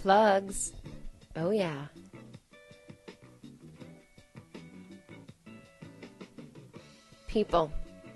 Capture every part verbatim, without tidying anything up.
plugs. Oh, yeah. People.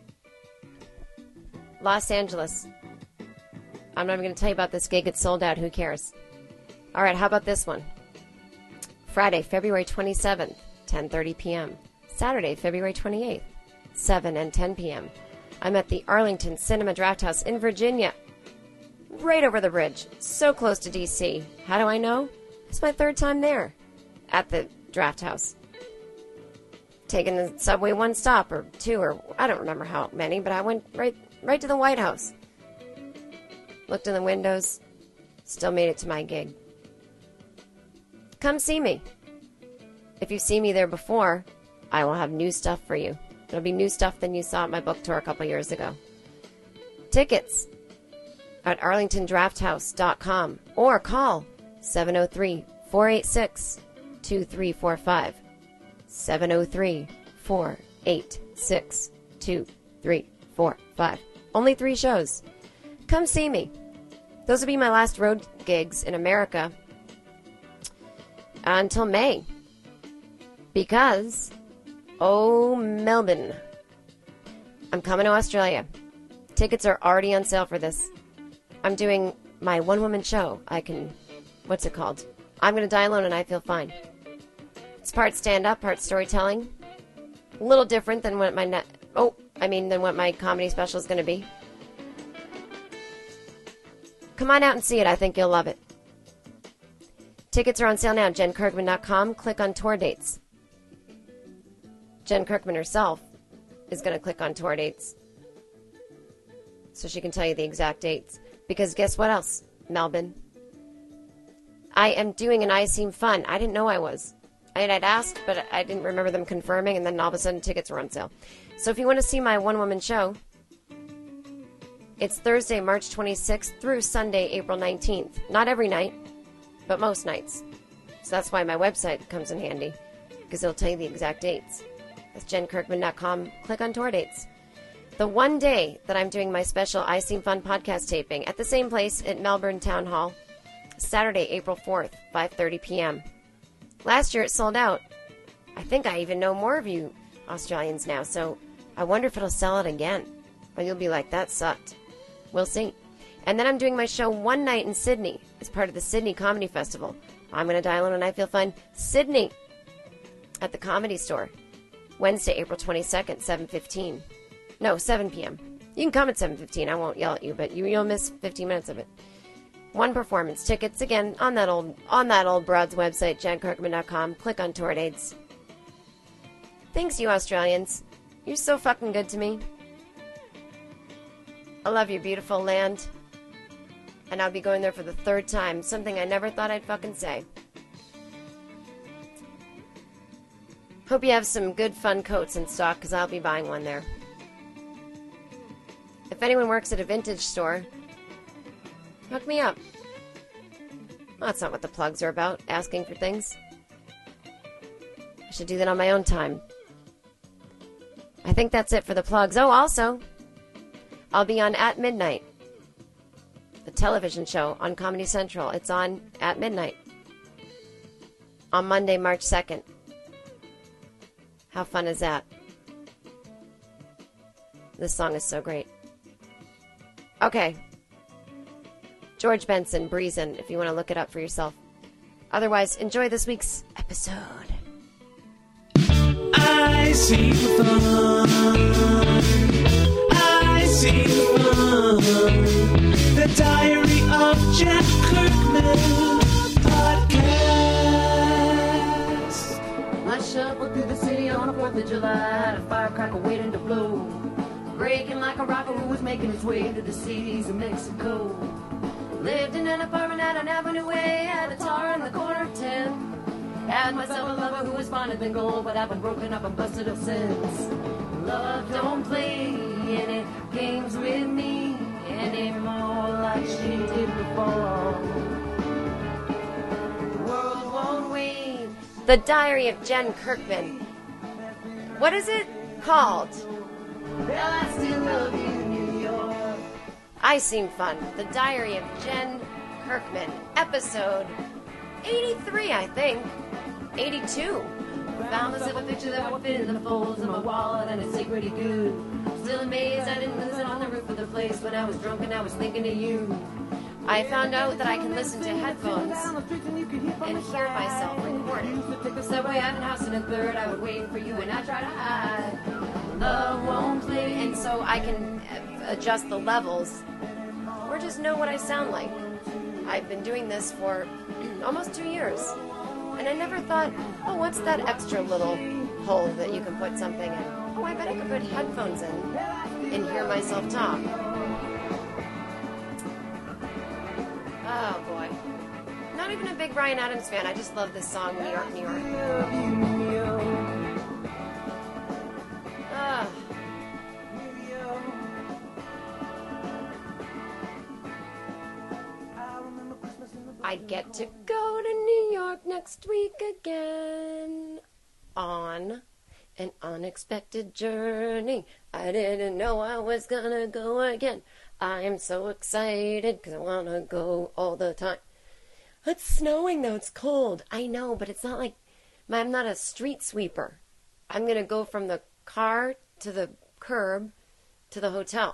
Los Angeles. I'm not even going to tell you about this gig. It's sold out. Who cares? All right, how about this one? Friday, February twenty-seventh, ten thirty p.m. Saturday, February twenty-eighth, seven and ten p.m. I'm at the Arlington Cinema Draft House in Virginia. Right over the bridge. So close to D C. How do I know? It's my third time there. At the Draft House. Taking the subway one stop or two or I don't remember how many, but I went right right to the White House. Looked in the windows. Still made it to my gig. Come see me. If you've seen me there before, I will have new stuff for you. It'll be new stuff than you saw at my book tour a couple years ago. Tickets at arlington draft house dot com or call seven oh three, four eight six, two three four five. seven oh three, four eight six, two three four five. Only three shows. Come see me. Those will be my last road gigs in America until May. Because, oh, Melbourne. I'm coming to Australia. Tickets are already on sale for this. I'm doing my one-woman show. I can, what's it called? I'm going to die alone and I feel fine. It's part stand-up, part storytelling. A little different than what my, ne- oh, I mean, than what my comedy special is going to be. Come on out and see it. I think you'll love it. Tickets are on sale now. jen kirkman dot com. Click on tour dates. Jen Kirkman herself is going to click on tour dates so she can tell you the exact dates. Because guess what else, Melbourne? I am doing an I Seem Fun. I didn't know I was. I had asked, but I didn't remember them confirming, and then all of a sudden tickets were on sale. So if you want to see my one-woman show, it's Thursday, March twenty-sixth through Sunday, April nineteenth. Not every night, but most nights. So that's why my website comes in handy, because it'll tell you the exact dates. That's jen kirkman dot com. Click on tour dates. The one day that I'm doing my special I Seem Fun podcast taping at the same place at Melbourne Town Hall, Saturday, April fourth, five thirty p.m. Last year it sold out. I think I even know more of you Australians now, so I wonder if it'll sell it again. Or you'll be like, that sucked. We'll see. And then I'm doing my show one night in Sydney as part of the Sydney Comedy Festival. I'm going to die alone and I feel fun. Sydney at the Comedy Store. Wednesday, April twenty-second, seven fifteen. No, seven p.m. You can come at seven fifteen. I won't yell at you, but you, you'll miss fifteen minutes of it. One performance. Tickets, again, on that old on that old broad's website, jen kirkman dot com. Click on tour dates. Thanks, you Australians. You're so fucking good to me. I love your beautiful land. And I'll be going there for the third time. Something I never thought I'd fucking say. Hope you have some good, fun coats in stock, because I'll be buying one there. If anyone works at a vintage store, hook me up. Well, that's not what the plugs are about, asking for things. I should do that on my own time. I think that's it for the plugs. Oh, also, I'll be on At Midnight, the television show on Comedy Central. It's on at midnight on Monday, March second. How fun is that? This song is so great. Okay. George Benson, Breezin', if you want to look it up for yourself. Otherwise, enjoy this week's episode. I see fun. I see fun. The Diary of Jen Kirkman podcast. I shuffled through the city on the fourth of July, had a firecracker waiting to blow, breaking like a rocker who was making his way to the cities of Mexico. Lived in an apartment at an Avenue A, had a tar in the corner of ten. Had myself a lover who was finer than gold, but I've been broken up and busted up since. Love don't play any games with me anymore like she did before. The world won't wait. The Diary of Jen Kirkman. What is it called? Well, I still love you, New York. I Seem Fun. The Diary of Jen Kirkman. Episode eighty-three, I think. eighty-two. Found myself a picture that would fit in the folds of my wallet, and it's pretty good. Still amazed I didn't lose it on the roof of the place when I was drunk and I was thinking of you. I found out that I can listen to headphones and hear myself recorded. Subway out in house in a third, I would wait for you and I try to hide. Love won't play, and so I can adjust the levels or just know what I sound like. I've been doing this for almost two years, and I never thought, oh, what's that extra little hole that you can put something in? Oh, I bet I could put headphones in and hear myself talk. Oh, boy. Not even a big Bryan Adams fan. I just love this song, New York, New York. Ah. I get to go to New York next week again on an unexpected journey. I didn't know I was gonna go again. I am so excited because I want to go all the time. It's snowing though. It's cold. I know, but it's not like I'm not a street sweeper. I'm going to go from the car to the curb to the hotel.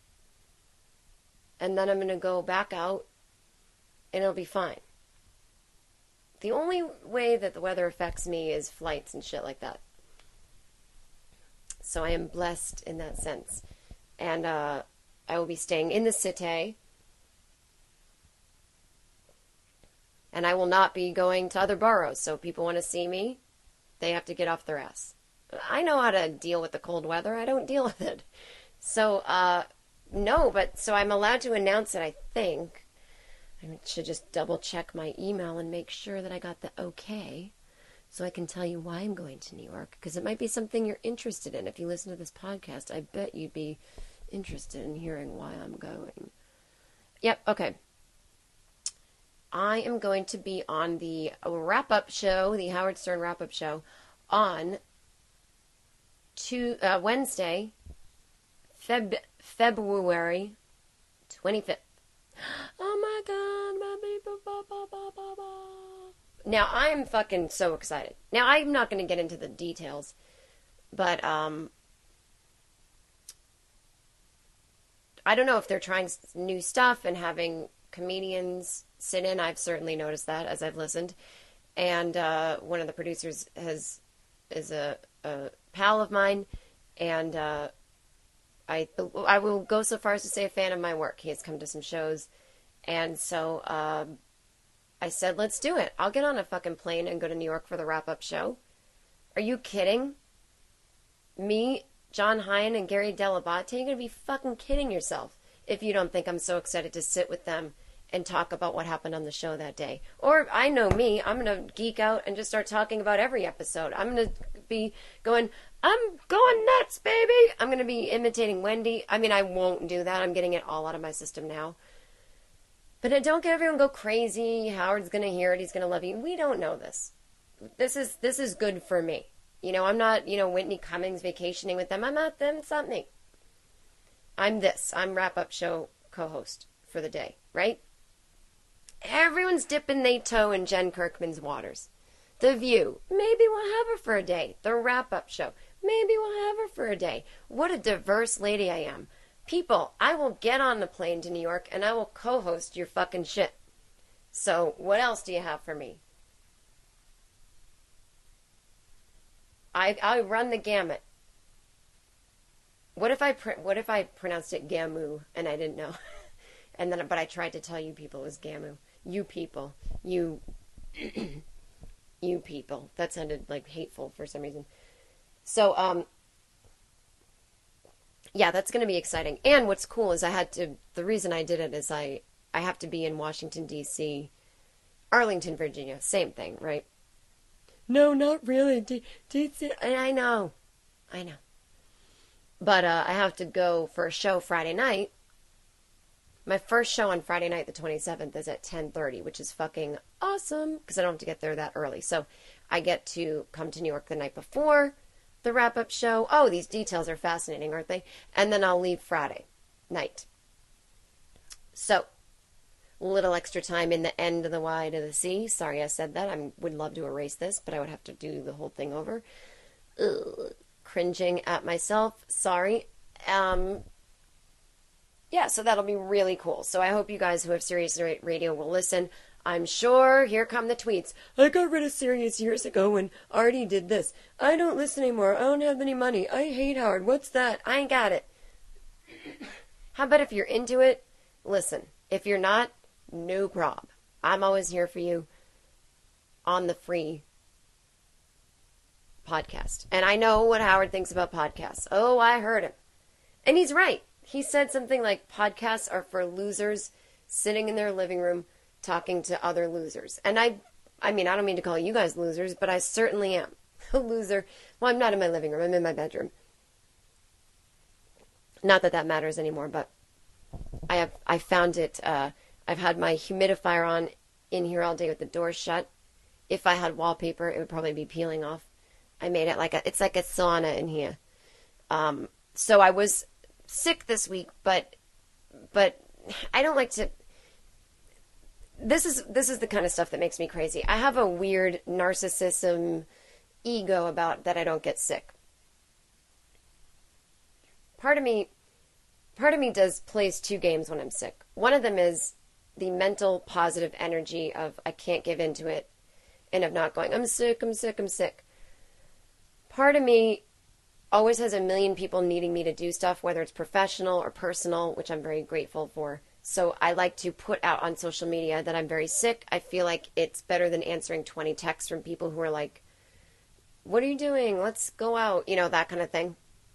And then I'm going to go back out and it'll be fine. The only way that the weather affects me is flights and shit like that. So I am blessed in that sense. And, uh, I will be staying in the city, and I will not be going to other boroughs. So if people want to see me, they have to get off their ass. I know how to deal with the cold weather. I don't deal with it. So, uh, no, but so I'm allowed to announce it, I think. I should just double check my email and make sure that I got the okay, so I can tell you why I'm going to New York, because it might be something you're interested in. If you listen to this podcast, I bet you'd be interested in hearing why I'm going. Yep, okay. I am going to be on the wrap-up show, the Howard Stern wrap-up show, on to, uh, Wednesday, Feb- February twenty-fifth. Oh my God, my people, ba, ba, ba, ba, ba. Now, I am fucking so excited. Now, I'm not going to get into the details, but, um, I don't know if they're trying new stuff and having comedians sit in. I've certainly noticed that as I've listened. And uh, one of the producers has is a, a pal of mine, and uh, I I will go so far as to say a fan of my work. He has come to some shows, and so um, I said, let's do it. I'll get on a fucking plane and go to New York for the wrap-up show. Are you kidding? Me, John Hine and Gary Delabate, you're going to be fucking kidding yourself if you don't think I'm so excited to sit with them and talk about what happened on the show that day. Or, I know me, I'm going to geek out and just start talking about every episode. I'm going to be going, I'm going nuts, baby! I'm going to be imitating Wendy. I mean, I won't do that. I'm getting it all out of my system now. But don't get everyone go crazy. Howard's going to hear it. He's going to love you. We don't know this. This is This is good for me. You know, I'm not, you know, Whitney Cummings vacationing with them. I'm not them. It's not me. I'm this. I'm wrap-up show co-host for the day, right? Everyone's dipping their toe in Jen Kirkman's waters. The View. Maybe we'll have her for a day. The wrap-up show. Maybe we'll have her for a day. What a diverse lady I am. People, I will get on the plane to New York and I will co-host your fucking shit. So, what else do you have for me? I I run the gamut. What if I pr- what if I pronounced it Gamu and I didn't know, and then but I tried to tell you people it was Gamu. You people, you, you people. That sounded like hateful for some reason. So um, yeah, that's going to be exciting. And what's cool is I had to. The reason I did it is I I have to be in Washington D C, Arlington, Virginia. Same thing, right? No, not really. D- D- D- I know. I know. But uh, I have to go for a show Friday night. My first show on Friday night, the twenty-seventh, is at ten thirty, which is fucking awesome because I don't have to get there that early. So I get to come to New York the night before the wrap-up show. Oh, these details are fascinating, aren't they? And then I'll leave Friday night. So little extra time in the end of the Y to the C. Sorry I said that. I would love to erase this, but I would have to do the whole thing over. Ugh, cringing at myself. Sorry. Um, yeah, so that'll be really cool. So I hope you guys who have Sirius Radio will listen. I'm sure, here come the tweets. I got rid of Sirius years ago when Artie did this. I don't listen anymore. I don't have any money. I hate Howard. What's that? I ain't got it. How about if you're into it, listen. If you're not, no prob. I'm always here for you on the free podcast. And I know what Howard thinks about podcasts. Oh, I heard him. And he's right. He said something like podcasts are for losers sitting in their living room talking to other losers. And I I mean, I don't mean to call you guys losers, but I certainly am a loser. Well, I'm not in my living room. I'm in my bedroom. Not that that matters anymore, but I have I found it uh, I've had my humidifier on in here all day with the door shut. If I had wallpaper, it would probably be peeling off. I made it like a it's like a sauna in here. Um, so I was sick this week, but but I don't like to This is this is the kind of stuff that makes me crazy. I have a weird narcissism ego about that I don't get sick. Part of me part of me does plays two games when I'm sick. One of them is the mental positive energy of I can't give into it and of not going, I'm sick, I'm sick, I'm sick. Part of me always has a million people needing me to do stuff, whether it's professional or personal, which I'm very grateful for. So I like to put out on social media that I'm very sick. I feel like it's better than answering twenty texts from people who are like, what are you doing? Let's go out, you know, that kind of thing.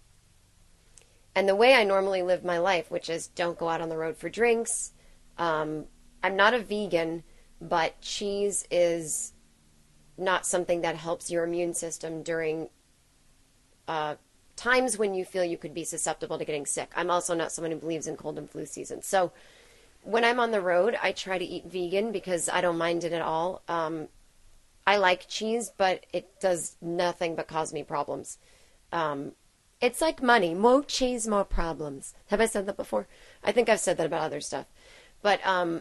And the way I normally live my life, which is don't go out on the road for drinks. Um, I'm not a vegan, but cheese is not something that helps your immune system during uh, times when you feel you could be susceptible to getting sick. I'm also not someone who believes in cold and flu season. So when I'm on the road, I try to eat vegan because I don't mind it at all. Um, I like cheese, but it does nothing but cause me problems. Um, it's like money. More cheese, more problems. Have I said that before? I think I've said that about other stuff. But um,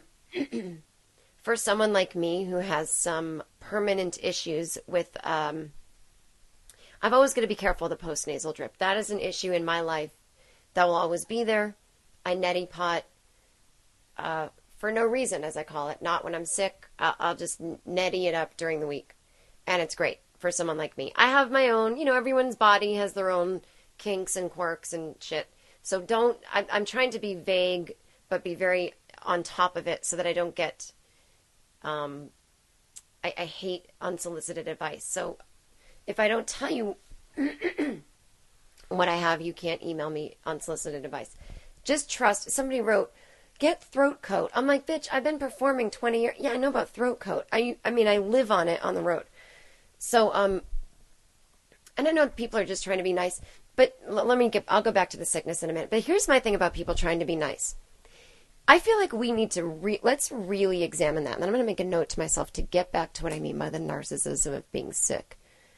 for someone like me who has some permanent issues with... Um, I'm always going to be careful of the postnasal drip. That is an issue in my life that will always be there. I neti pot uh, for no reason, as I call it. Not when I'm sick. I'll, I'll just neti it up during the week. And it's great for someone like me. I have my own, you know, everyone's body has their own kinks and quirks and shit. So don't, I, I'm trying to be vague, but be very on top of it so that I don't get, um, I, I hate unsolicited advice. So if I don't tell you what I have, you can't email me unsolicited advice. Just trust. Somebody wrote, get throat coat. I'm like, bitch, I've been performing twenty years. Yeah, I know about throat coat. I, I mean, I live on it on the road. So, um, and I know people are just trying to be nice, but l- let me get, I'll go back to the sickness in a minute. But here's my thing about people trying to be nice. I feel like we need to, re- let's really examine that. And then I'm going to make a note to myself to get back to what I mean by the narcissism of being sick.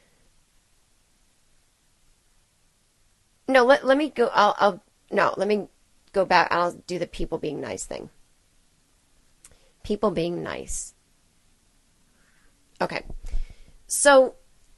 No, let let me go. I'll, I'll no, let me go back. I'll do the people being nice thing. People being nice. Okay, so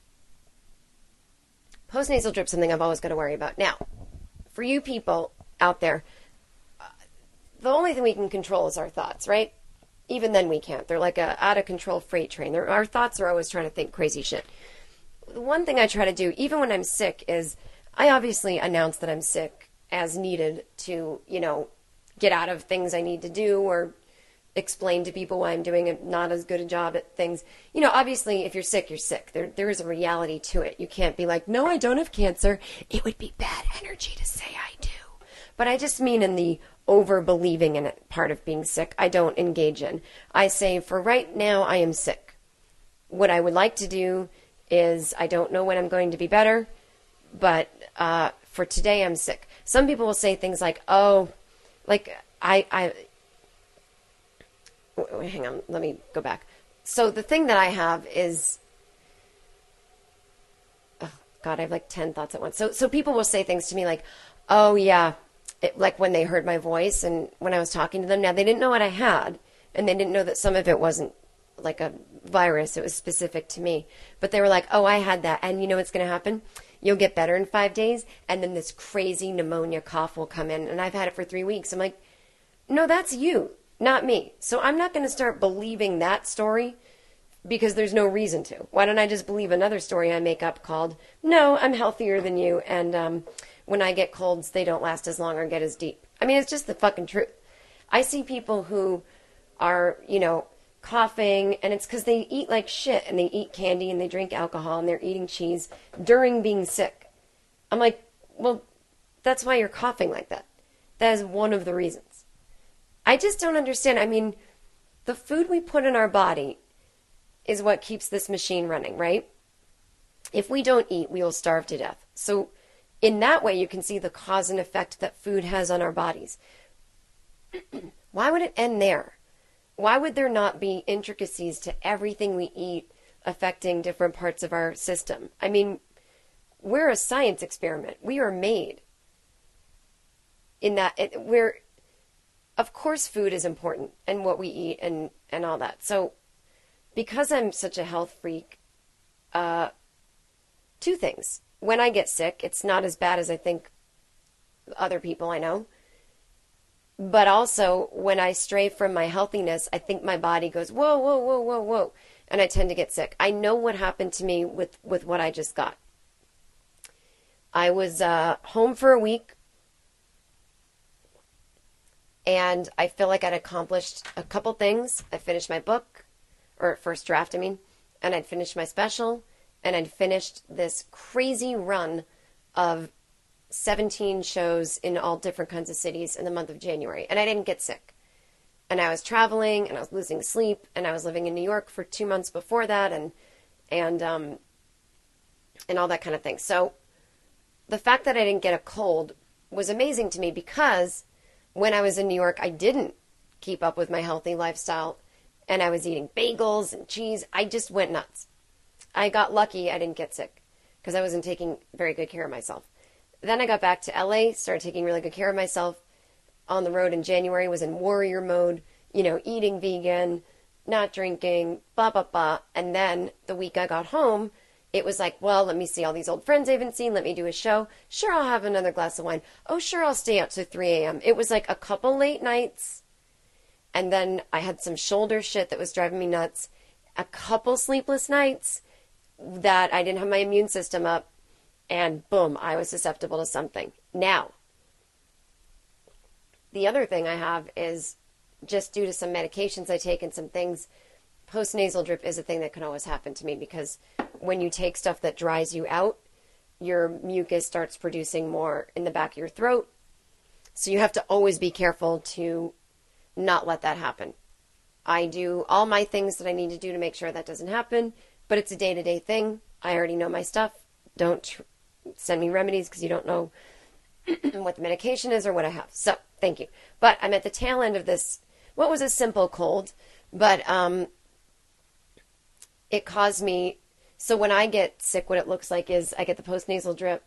postnasal drip, something I've always got to worry about. Now, for you people out there, uh, the only thing we can control is our thoughts, right? Even then, we can't. They're like a out of control freight train. They're, our thoughts are always trying to think crazy shit. The one thing I try to do, even when I'm sick, is I obviously announce that I'm sick as needed to, you know, get out of things I need to do or explain to people why I'm doing a, not as good a job at things. You know, obviously, if you're sick, you're sick. There, there is a reality to it. You can't be like, no, I don't have cancer. It would be bad energy to say I do. But I just mean in the over-believing in it part of being sick, I don't engage in. I say, for right now, I am sick. What I would like to do is, I don't know when I'm going to be better, but uh, for today, I'm sick. Some people will say things like, oh, like, I, I, wait, hang on, let me go back. So the thing that I have is, oh, God, I have like ten thoughts at once. So, so people will say things to me like, oh, yeah, it, like when they heard my voice and when I was talking to them. Now, they didn't know what I had, and they didn't know that some of it wasn't like a virus. It was specific to me. But they were like, oh, I had that. And you know what's going to happen? You'll get better in five days. And then this crazy pneumonia cough will come in. And I've had it for three weeks. I'm like, no, that's you, not me. So I'm not going to start believing that story because there's no reason to. Why don't I just believe another story I make up called, no, I'm healthier than you. And um, when I get colds, they don't last as long or get as deep. I mean, it's just the fucking truth. I see people who are, you know, coughing, and it's because they eat like shit, and they eat candy, and they drink alcohol, and they're eating cheese during being sick. I'm like, well, that's why you're coughing like that. That is one of the reasons. I just don't understand. I mean, the food we put in our body is what keeps this machine running, right? If we don't eat, we will starve to death. So in that way, you can see the cause and effect that food has on our bodies. Why would it end there? Why would there not be intricacies to everything we eat affecting different parts of our system? I mean, we're a science experiment. We are made in that it, we're, of course, food is important and what we eat and, and all that. So because I'm such a health freak, uh, two things. When I get sick, it's not as bad as I think other people I know. But also, when I stray from my healthiness, I think my body goes, whoa, whoa, whoa, whoa, whoa. And I tend to get sick. I know what happened to me with, with what I just got. I was uh, home for a week. And I feel like I'd accomplished a couple things. I finished my book, or first draft, I mean. And I'd finished my special. And I'd finished this crazy run of seventeen shows in all different kinds of cities in the month of January. And I didn't get sick. And I was traveling, and I was losing sleep, and I was living in New York for two months before that, and and um and all that kind of thing. So the fact that I didn't get a cold was amazing to me, because when I was in New York, I didn't keep up with my healthy lifestyle, and I was eating bagels and cheese. I just went nuts. I got lucky I didn't get sick, because I wasn't taking very good care of myself. Then I got back to L A, started taking really good care of myself. On the road in January, was in warrior mode, you know, eating vegan, not drinking, blah, blah, blah. And then the week I got home, it was like, well, let me see all these old friends I haven't seen. Let me do a show. Sure, I'll have another glass of wine. Oh, sure, I'll stay out to three a.m. It was like a couple late nights. And then I had some shoulder shit that was driving me nuts. A couple sleepless nights that I didn't have my immune system up. And boom, I was susceptible to something. Now, the other thing I have is just due to some medications I take and some things, post-nasal drip is a thing that can always happen to me, because when you take stuff that dries you out, your mucus starts producing more in the back of your throat. So you have to always be careful to not let that happen. I do all my things that I need to do to make sure that doesn't happen, but it's a day-to-day thing. I already know my stuff. Don't tr- send me remedies because you don't know what the medication is or what I have. So, thank you. But I'm at the tail end of this, what was a simple cold, but um, it caused me, so when I get sick, what it looks like is I get the post-nasal drip,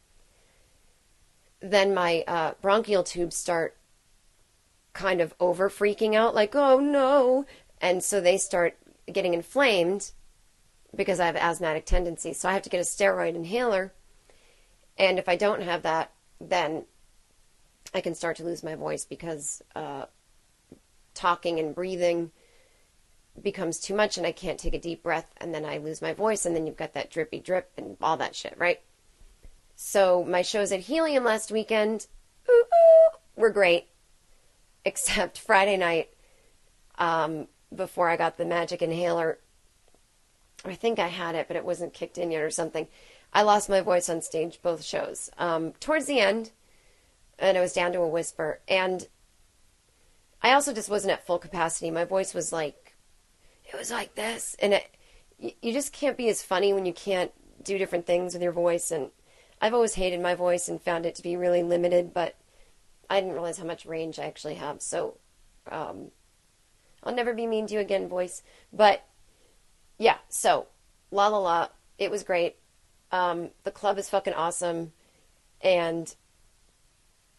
then my uh, bronchial tubes start kind of over freaking out, like, oh no, and so they start getting inflamed because I have asthmatic tendencies, so I have to get a steroid inhaler, and if I don't have that, then I can start to lose my voice, because uh, talking and breathing becomes too much, and I can't take a deep breath, and then I lose my voice, and then you've got that drippy drip and all that shit, right? So my shows at Helium last weekend, ooh, ooh, were great, except Friday night, um, before I got the magic inhaler, I think I had it, but it wasn't kicked in yet or something. I lost my voice on stage both shows. Um, towards the end, and it was down to a whisper. And I also just wasn't at full capacity. My voice was like, it was like this. And it, you just can't be as funny when you can't do different things with your voice. And I've always hated my voice and found it to be really limited, but I didn't realize how much range I actually have. So um, I'll never be mean to you again, voice. But yeah, so la la la, it was great. Um, the club is fucking awesome, and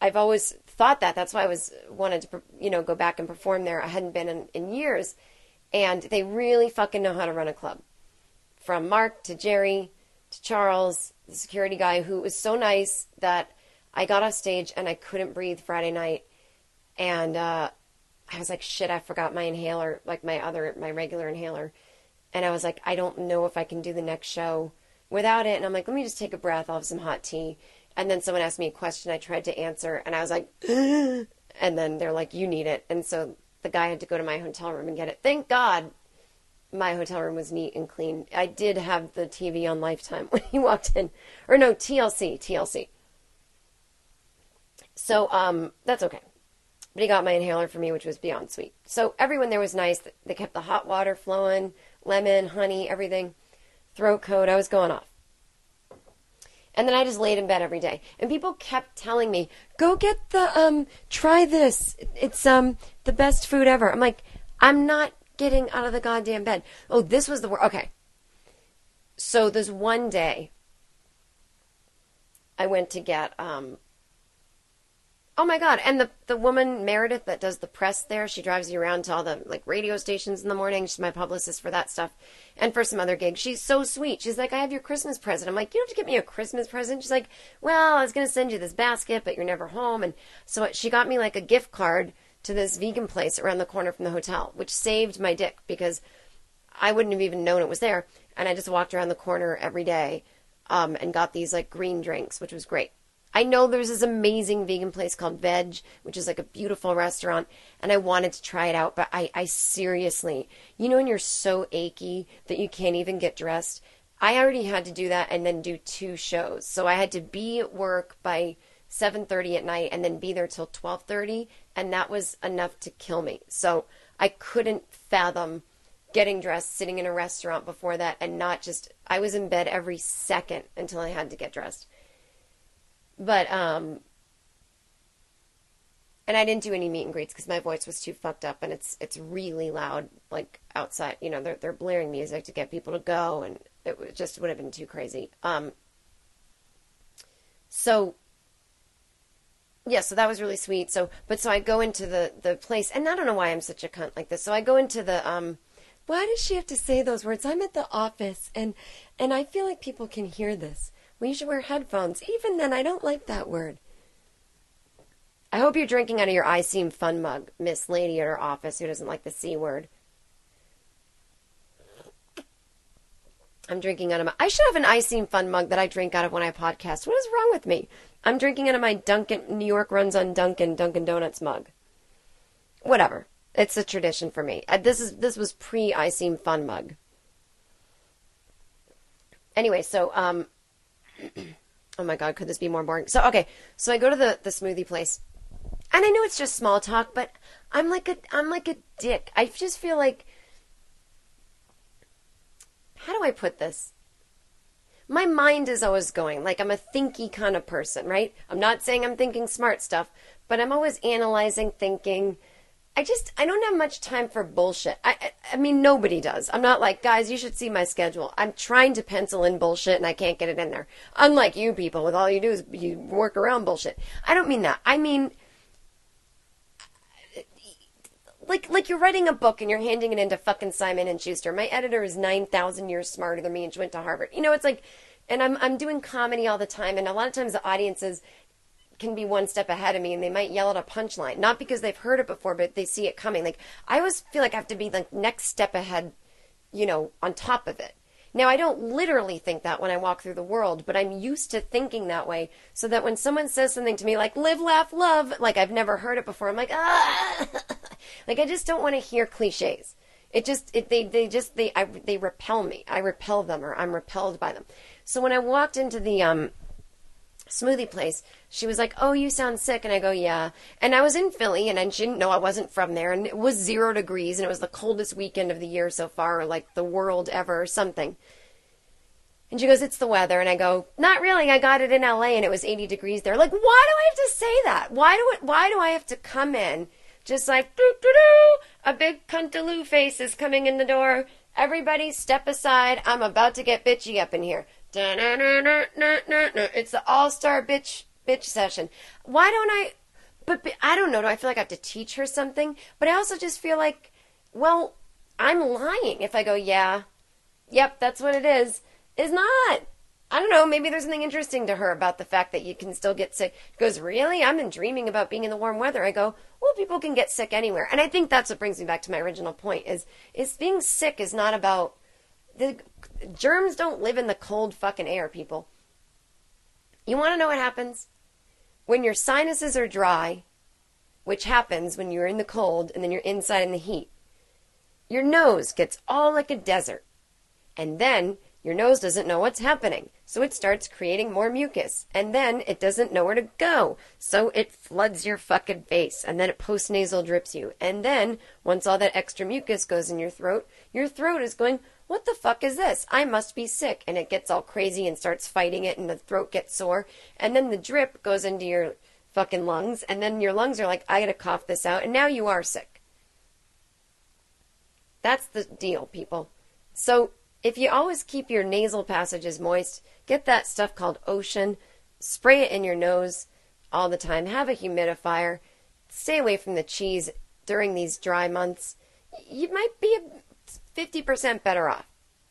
I've always thought that. That's why I was wanted to, you know, go back and perform there. I hadn't been in, in years. And they really fucking know how to run a club. From Mark to Jerry to Charles, the security guy, who was so nice that I got off stage and I couldn't breathe Friday night. And uh, I was like, shit, I forgot my inhaler, like my other, my regular inhaler. And I was like, I don't know if I can do the next show without it. And I'm like, let me just take a breath. I'll have some hot tea. And then someone asked me a question. I tried to answer. And I was like, and then they're like, you need it. And so the guy had to go to my hotel room and get it. Thank God my hotel room was neat and clean. I did have the T V on Lifetime when he walked in. Or no, T L C, T L C. So um, that's okay. But he got my inhaler for me, which was beyond sweet. So everyone there was nice. They kept the hot water flowing, lemon, honey, everything. Throat coat, I was going off. And then I just laid in bed every day. And people kept telling me, go get the, um, try this. It's, um, the best food ever. I'm like, I'm not getting out of the goddamn bed. Oh, this was the word. Okay. So there's one day I went to get, um, oh my God. And the, the woman, Meredith, that does the press there, she drives you around to all the like radio stations in the morning. She's my publicist for that stuff and for some other gigs. She's so sweet. She's like, I have your Christmas present. I'm like, you don't have to get me a Christmas present. She's like, well, I was going to send you this basket, but you're never home. And so she got me like a gift card to this vegan place around the corner from the hotel, which saved my dick because I wouldn't have even known it was there. And I just walked around the corner every day um, and got these like green drinks, which was great. I know there's this amazing vegan place called Veg, which is like a beautiful restaurant, and I wanted to try it out, but I, I seriously, you know when you're so achy that you can't even get dressed? I already had to do that and then do two shows. So I had to be at work by seven thirty at night and then be there till twelve thirty, and that was enough to kill me. So I couldn't fathom getting dressed, sitting in a restaurant before that, and not just, I was in bed every second until I had to get dressed. But, um, and I didn't do any meet and greets because my voice was too fucked up and it's, it's really loud, like outside, you know, they're, they're blaring music to get people to go and it just would have been too crazy. Um, so yeah, so that was really sweet. So, but so I go into the, the place and I don't know why I'm such a cunt like this. So I go into the, um, why does she have to say those words? I'm at the office and, and I feel like people can hear this. We should wear headphones. Even then, I don't like that word. I hope you're drinking out of your I Seem Fun mug, Miss Lady at her office who doesn't like the C word. I'm drinking out of my... I should have an I Seem Fun mug that I drink out of when I podcast. What is wrong with me? I'm drinking out of my Dunkin', New York Runs on Dunkin', Dunkin' Donuts mug. Whatever. It's a tradition for me. Uh, this is this was pre-I Seem Fun mug. Anyway, so... um. Oh my God, could this be more boring? So, okay, so I go to the, the smoothie place, and I know it's just small talk, but I'm like a, I'm like a dick. I just feel like, how do I put this? My mind is always going, like I'm a thinky kind of person, right? I'm not saying I'm thinking smart stuff, but I'm always analyzing, thinking. I just, I don't have much time for bullshit. I, I, I mean, nobody does. I'm not like, guys, you should see my schedule. I'm trying to pencil in bullshit and I can't get it in there. Unlike you people, with all you do is you work around bullshit. I don't mean that. I mean, like, like you're writing a book and you're handing it into fucking Simon and Schuster. My editor is nine thousand years smarter than me and she went to Harvard. You know, it's like, and I'm, I'm doing comedy all the time. And a lot of times the audiences can be one step ahead of me and they might yell at a punchline, not because they've heard it before, but they see it coming. Like, I always feel like I have to be like next step ahead, you know, on top of it. Now, I don't literally think that when I walk through the world, but I'm used to thinking that way so that when someone says something to me like live, laugh, love, like I've never heard it before, I'm like, ah, like I just don't want to hear cliches. It just, it, they, they just, they, I, they repel me. I repel them or I'm repelled by them. So when I walked into the, um, smoothie place, she was like, oh, you sound sick. And I go, yeah. And I was in Philly and I didn't know I wasn't from there. And it was zero degrees and it was the coldest weekend of the year so far, or like the world ever or something. And she goes, it's the weather. And I go, not really. I got it in L A and it was eighty degrees there. Like, why do I have to say that? Why do it, why do I have to come in just like, doo, doo, doo, a big cuntaloo face is coming in the door. Everybody step aside. I'm about to get bitchy up in here. It's the all-star bitch bitch session. Why don't I, but, but I don't know, do I feel like I have to teach her something? But I also just feel like, well, I'm lying if I go, yeah, yep, that's what it is. It's not. I don't know, maybe there's something interesting to her about the fact that you can still get sick. She goes, really? I've been dreaming about being in the warm weather. I go, well, people can get sick anywhere. And I think that's what brings me back to my original point is, is being sick is not about, the germs don't live in the cold fucking air, people. You want to know what happens? When your sinuses are dry, which happens when you're in the cold and then you're inside in the heat, your nose gets all like a desert. And then your nose doesn't know what's happening, so it starts creating more mucus, and then it doesn't know where to go, so it floods your fucking face, and then it postnasal drips you, and then, once all that extra mucus goes in your throat, your throat is going, what the fuck is this? I must be sick, and it gets all crazy and starts fighting it, and the throat gets sore, and then the drip goes into your fucking lungs, and then your lungs are like, I gotta cough this out, and now you are sick. That's the deal, people. So, if you always keep your nasal passages moist, get that stuff called Ocean, spray it in your nose all the time, have a humidifier, stay away from the cheese during these dry months, you might be fifty percent better off.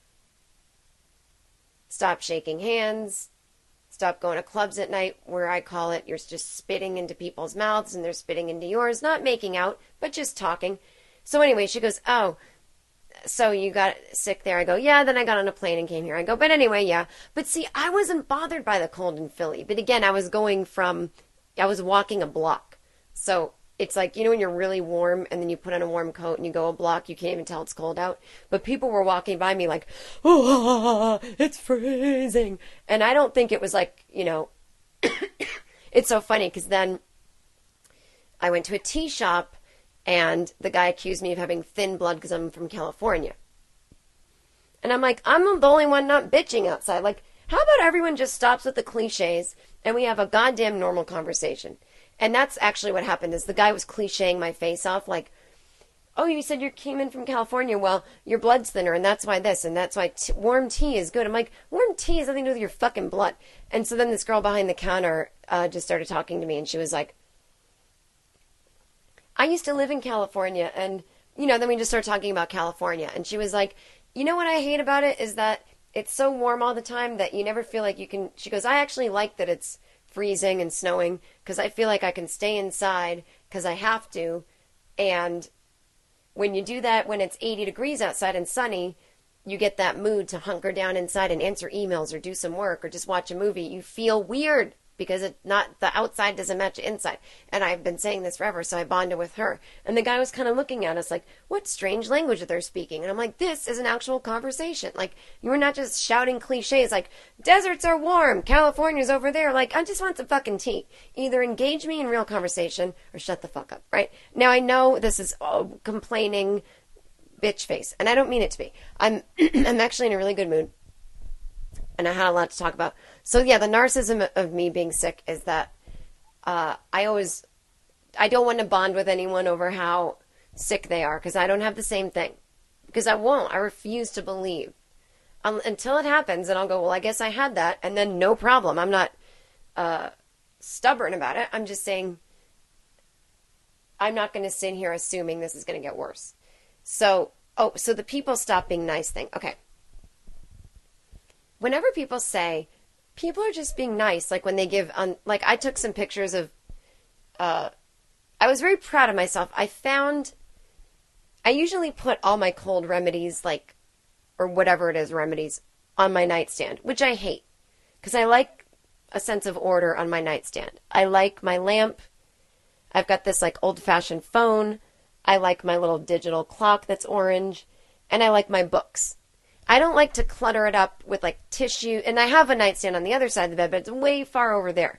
Stop shaking hands, stop going to clubs at night where I call it you're just spitting into people's mouths and they're spitting into yours, not making out, but just talking. So anyway, she goes, oh, so you got sick there? I go, yeah, then I got on a plane and came here. I go, but anyway, yeah. But see, I wasn't bothered by the cold in Philly. But again, I was going from, I was walking a block. So it's like, you know, when you're really warm and then you put on a warm coat and you go a block, you can't even tell it's cold out. But people were walking by me like, oh, it's freezing. And I don't think it was like, you know, it's so funny because then I went to a tea shop. And the guy accused me of having thin blood because I'm from California. And I'm like, I'm the only one not bitching outside. Like, how about everyone just stops with the cliches and we have a goddamn normal conversation? And that's actually what happened is the guy was clicheing my face off like, oh, you said you came in from California. Well, your blood's thinner and that's why this and that's why t- warm tea is good. I'm like, warm tea has nothing to do with your fucking blood. And so then this girl behind the counter uh, just started talking to me and she was like, I used to live in California, and, you know, then we just started talking about California, and she was like, you know what I hate about it is that it's so warm all the time that you never feel like you can, she goes, I actually like that it's freezing and snowing, because I feel like I can stay inside, because I have to, and when you do that when it's eighty degrees outside and sunny, you get that mood to hunker down inside and answer emails, or do some work, or just watch a movie. You feel weird. Because it not the outside doesn't match the inside. And I've been saying this forever, so I bonded with her. And the guy was kind of looking at us like, what strange language they're speaking. And I'm like, this is an actual conversation. Like, you're not just shouting cliches like, deserts are warm, California's over there. Like, I just want some fucking tea. Either engage me in real conversation or shut the fuck up, right? Now, I know this is oh, complaining bitch face, and I don't mean it to be. I'm I'm actually in a really good mood. And I had a lot to talk about. So yeah, the narcissism of me being sick is that uh, I always, I don't want to bond with anyone over how sick they are because I don't have the same thing. Because I won't. I refuse to believe. Um, until it happens, and I'll go, well, I guess I had that, and then no problem. I'm not uh, stubborn about it. I'm just saying I'm not going to sit here assuming this is going to get worse. So, oh, so the people stop being nice thing. Okay. Whenever people say, people are just being nice, like when they give, un- like I took some pictures of, uh, I was very proud of myself. I found, I usually put all my cold remedies, like, or whatever it is, remedies, on my nightstand, which I hate, because I like a sense of order on my nightstand. I like my lamp. I've got this, like, old-fashioned phone. I like my little digital clock that's orange, and I like my books. I don't like to clutter it up with, like, tissue. And I have a nightstand on the other side of the bed, but it's way far over there.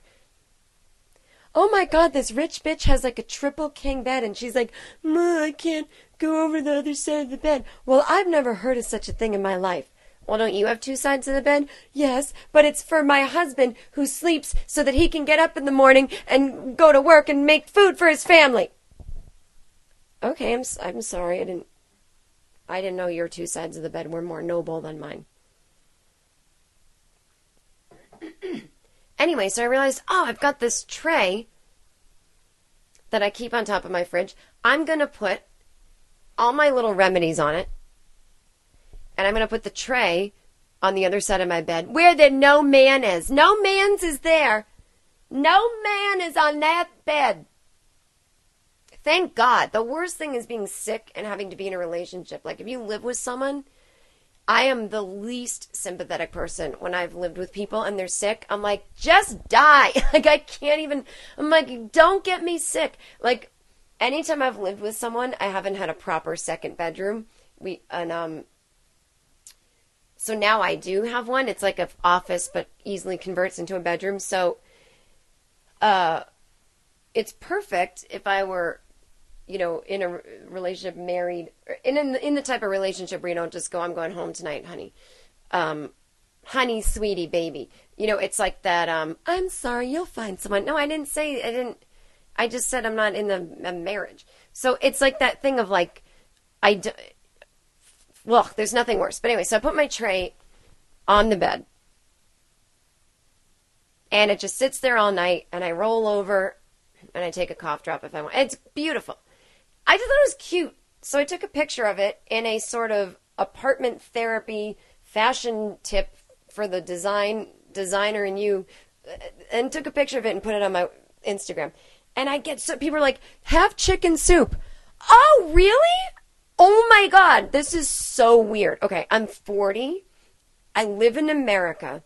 Oh, my God, this rich bitch has, like, a triple king bed. And she's like, Ma, I can't go over the other side of the bed. Well, I've never heard of such a thing in my life. Well, don't you have two sides of the bed? Yes, but it's for my husband who sleeps so that he can get up in the morning and go to work and make food for his family. Okay, I'm, I'm sorry. I didn't. I didn't know your two sides of the bed were more noble than mine. Anyway, so I realized, oh, I've got this tray that I keep on top of my fridge. I'm going to put all my little remedies on it. And I'm going to put the tray on the other side of my bed where the no man is. No man's is there. No man is on that bed. Thank God. The worst thing is being sick and having to be in a relationship. Like, if you live with someone, I am the least sympathetic person when I've lived with people and they're sick. I'm like, just die. Like, I can't even, I'm like, don't get me sick. Like, anytime I've lived with someone, I haven't had a proper second bedroom. We, and, um, so now I do have one. It's like an office, but easily converts into a bedroom. So, uh, it's perfect if I were, you know, in a relationship, married, or in, in, the, in the type of relationship where you don't just go, I'm going home tonight, honey. Um, honey, sweetie, baby. You know, it's like that, um, I'm sorry, you'll find someone. No, I didn't say, I didn't, I just said I'm not in the a marriage. So it's like that thing of like, I, do, well, there's nothing worse. But anyway, so I put my tray on the bed. And it just sits there all night, and I roll over, and I take a cough drop if I want. It's beautiful. I just thought it was cute. So I took a picture of it in a sort of apartment therapy fashion tip for the design designer and you, and took a picture of it and put it on my Instagram. And I get so people are like, have chicken soup. Oh, really? Oh my God, this is so weird. Okay, I'm forty. I live in America.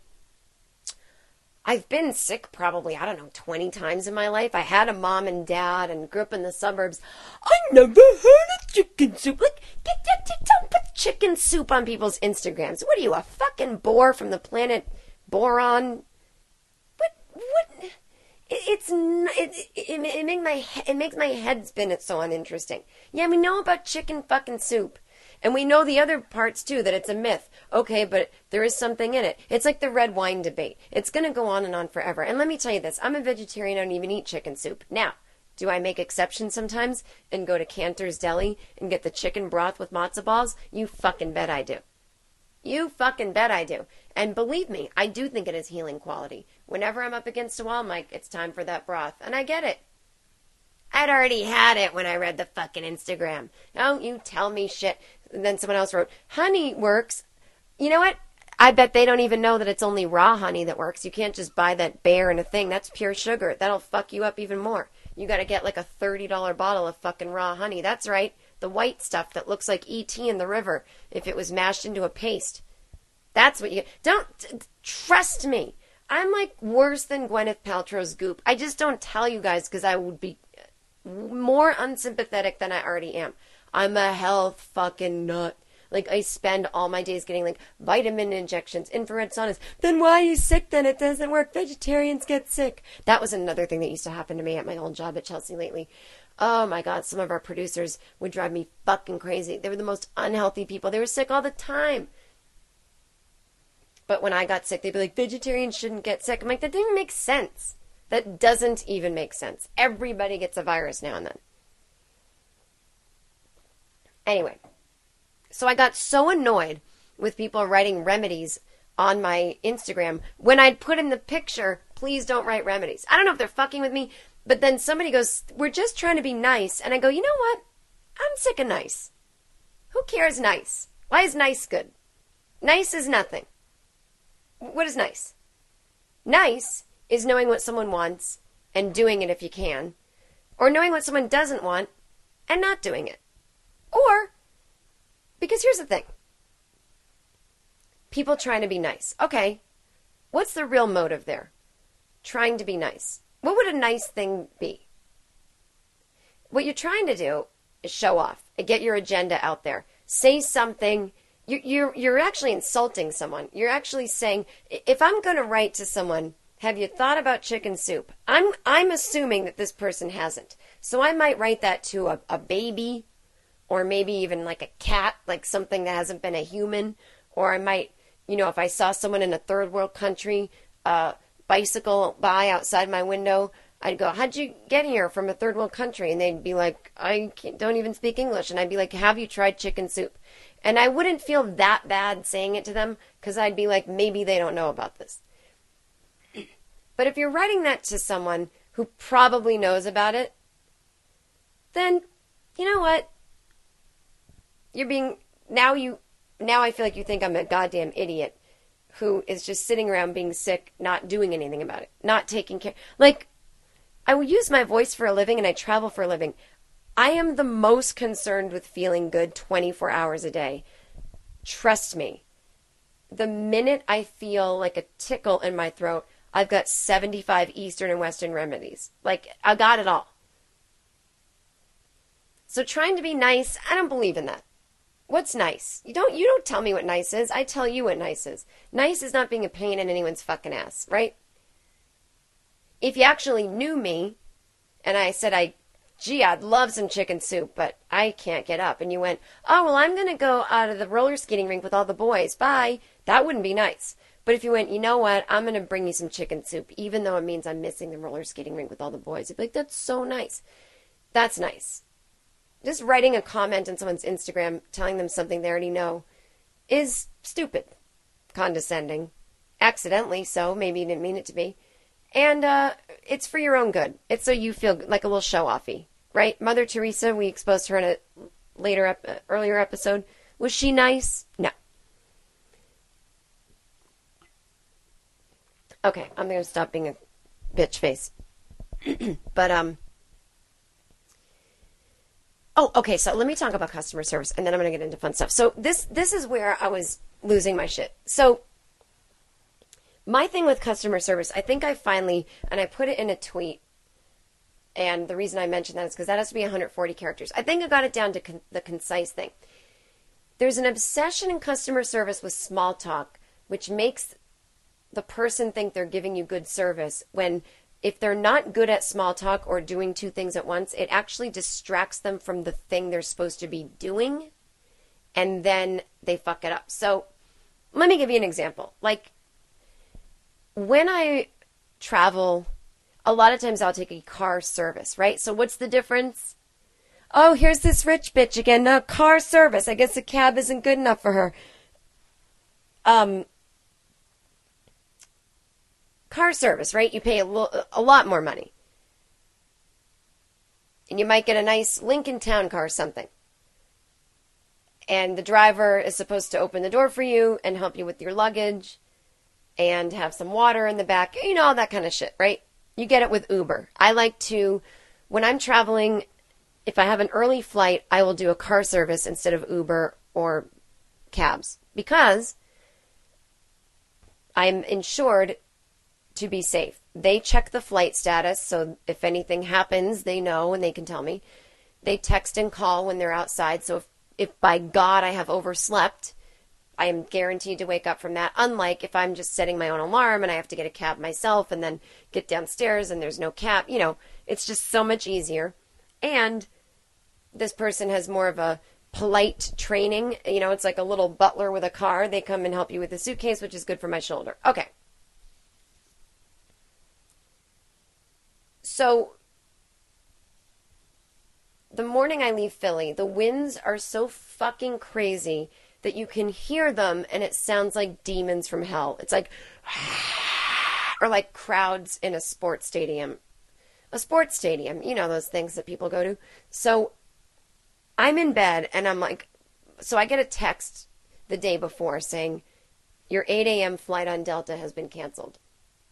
I've been sick probably, I don't know, twenty times in my life. I had a mom and dad and grew up in the suburbs. I never heard of chicken soup. Like, get, get, get, don't put chicken soup on people's Instagrams. What are you, a fucking bore from the planet Boron? What, what? It, it's, it, it, it, make my, it makes my head spin. It's so uninteresting. Yeah, we know about chicken fucking soup. And we know the other parts, too, that it's a myth. Okay, but there is something in it. It's like the red wine debate. It's going to go on and on forever. And let me tell you this. I'm a vegetarian. I don't even eat chicken soup. Now, do I make exceptions sometimes and go to Cantor's Deli and get the chicken broth with matzo balls? You fucking bet I do. You fucking bet I do. And believe me, I do think it has healing quality. Whenever I'm up against a wall, I'm like, it's time for that broth. And I get it. I'd already had it when I read the fucking Instagram. Don't you tell me shit. And then someone else wrote, honey works. You know what? I bet they don't even know that it's only raw honey that works. You can't just buy that bear in a thing. That's pure sugar. That'll fuck you up even more. You got to get like a thirty dollars bottle of fucking raw honey. That's right. The white stuff that looks like E T in the river if it was mashed into a paste. That's what you get. Don't, t- trust me. I'm like worse than Gwyneth Paltrow's Goop. I just don't tell you guys because I would be more unsympathetic than I already am. I'm a health fucking nut. Like, I spend all my days getting, like, vitamin injections, infrared saunas. Then why are you sick then? It doesn't work. Vegetarians get sick. That was another thing that used to happen to me at my old job at Chelsea lately. Oh, my God. Some of our producers would drive me fucking crazy. They were the most unhealthy people. They were sick all the time. But when I got sick, they'd be like, vegetarians shouldn't get sick. I'm like, that didn't make sense. That doesn't even make sense. Everybody gets a virus now and then. Anyway, so I got so annoyed with people writing remedies on my Instagram when I'd put in the picture, please don't write remedies. I don't know if they're fucking with me, but then somebody goes, we're just trying to be nice. And I go, you know what? I'm sick of nice. Who cares nice? Why is nice good? Nice is nothing. What is nice? Nice is knowing what someone wants and doing it if you can, or knowing what someone doesn't want and not doing it. Or, because here's the thing. People trying to be nice. Okay, what's the real motive there? Trying to be nice. What would a nice thing be? What you're trying to do is show off and get your agenda out there. Say something. You, you're, you're actually insulting someone. You're actually saying, if I'm going to write to someone, have you thought about chicken soup? I'm, I'm assuming that this person hasn't. So I might write that to a, a baby, or maybe even like a cat, like something that hasn't been a human. Or I might, you know, if I saw someone in a third world country uh, bicycle by outside my window, I'd go, how'd you get here from a third world country? And they'd be like, I can't, don't even speak English. And I'd be like, have you tried chicken soup? And I wouldn't feel that bad saying it to them because I'd be like, maybe they don't know about this. But if you're writing that to someone who probably knows about it, then you know what? You're being, now you, now I feel like you think I'm a goddamn idiot who is just sitting around being sick, not doing anything about it, not taking care. Like, I will use my voice for a living and I travel for a living. I am the most concerned with feeling good twenty-four hours a day. Trust me. The minute I feel like a tickle in my throat, I've got seventy-five Eastern and Western remedies. Like, I got it all. So trying to be nice, I don't believe in that. What's nice? You don't you don't tell me what nice is. I tell you what nice is. Nice is not being a pain in anyone's fucking ass, right? If you actually knew me and I said, I, gee, I'd love some chicken soup, but I can't get up. And you went, oh, well, I'm going to go out of the roller skating rink with all the boys. Bye. That wouldn't be nice. But if you went, you know what, I'm going to bring you some chicken soup, even though it means I'm missing the roller skating rink with all the boys. You'd be like, that's so nice. That's nice. Just writing a comment on someone's Instagram, telling them something they already know, is stupid, condescending, accidentally so, maybe you didn't mean it to be. And uh, it's for your own good. It's so you feel like a little show-offy, right? Mother Teresa, we exposed her in a later, ep- earlier episode. Was she nice? No. Okay, I'm going to stop being a bitch face. But, um... Oh, okay, so let me talk about customer service, and then I'm going to get into fun stuff. So this this is where I was losing my shit. So my thing with customer service, I think I finally, and I put it in a tweet, and the reason I mentioned that is because that has to be one hundred forty characters. I think I got it down to con- the concise thing. There's an obsession in customer service with small talk, which makes the person think they're giving you good service when if they're not good at small talk or doing two things at once, it actually distracts them from the thing they're supposed to be doing, and then they fuck it up. So let me give you an example. Like, when I travel, a lot of times I'll take a car service, right? So what's the difference? Oh, here's this rich bitch again. No, car service. I guess a cab isn't good enough for her. Um... Car service, right? You pay a, lo- a lot more money. And you might get a nice Lincoln Town car or something. And the driver is supposed to open the door for you and help you with your luggage and have some water in the back. You know, all that kind of shit, right? You get it with Uber. I like to, when I'm traveling, if I have an early flight, I will do a car service instead of Uber or cabs. Because I'm insured to be safe. They check the flight status, so if anything happens, they know and they can tell me. They text and call when they're outside, so if, if by God I have overslept, I am guaranteed to wake up from that. Unlike if I'm just setting my own alarm and I have to get a cab myself and then get downstairs and there's no cab. You know, it's just so much easier. And this person has more of a polite training. You know, it's like a little butler with a car. They come and help you with the suitcase, which is good for my shoulder. Okay. So, the morning I leave Philly, the winds are so fucking crazy that you can hear them and it sounds like demons from hell. It's like, or like crowds in a sports stadium. A sports stadium, you know, those things that people go to. So, I'm in bed and I'm like, so I get a text the day before saying, your eight a.m. flight on Delta has been canceled.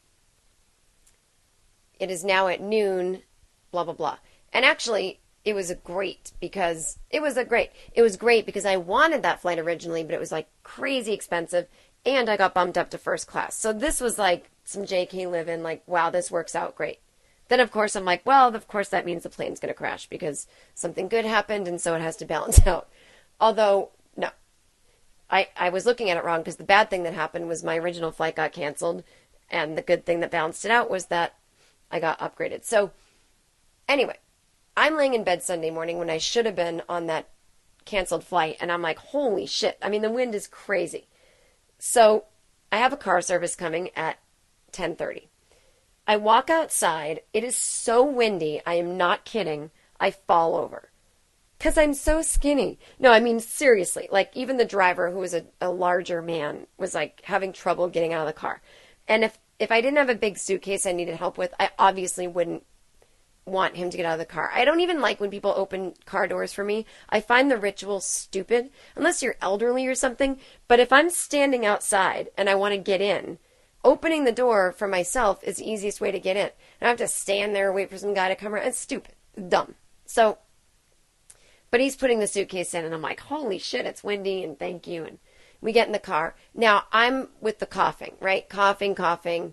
It is now at noon, blah, blah, blah. And actually, it was a great because it was a great, it was great because I wanted that flight originally, but it was like crazy expensive and I got bumped up to first class. So this was like some J K living, like, wow, this works out great. Then of course I'm like, well, of course that means the plane's going to crash because something good happened and so it has to balance out. Although, no, I, I was looking at it wrong because the bad thing that happened was my original flight got canceled and the good thing that balanced it out was that I got upgraded. So, anyway, I'm laying in bed Sunday morning when I should have been on that canceled flight, and I'm like, holy shit. I mean, the wind is crazy. So, I have a car service coming at ten thirty. I walk outside. It is so windy. I am not kidding. I fall over. Because I'm so skinny. No, I mean, seriously. Like, even the driver, who was a, a larger man, was, like, having trouble getting out of the car. And if if I didn't have a big suitcase I needed help with, I obviously wouldn't want him to get out of the car. I don't even like when people open car doors for me. I find the ritual stupid, unless you're elderly or something. But if I'm standing outside and I want to get in, opening the door for myself is the easiest way to get in. And I have to stand there and wait for some guy to come around. It's stupid. It's dumb. So, but he's putting the suitcase in and I'm like, holy shit, it's windy and thank you. And we get in the car. Now, I'm with the coughing, right? Coughing, coughing.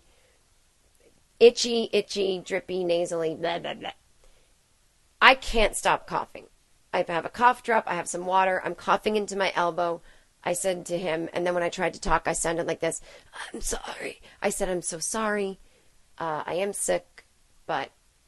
Itchy, itchy, drippy, nasally, blah, blah, blah. I can't stop coughing. I have a cough drop. I have some water. I'm coughing into my elbow. I said to him, and then when I tried to talk, I sounded like this. I'm sorry. I said, I'm so sorry. Uh, I am sick, but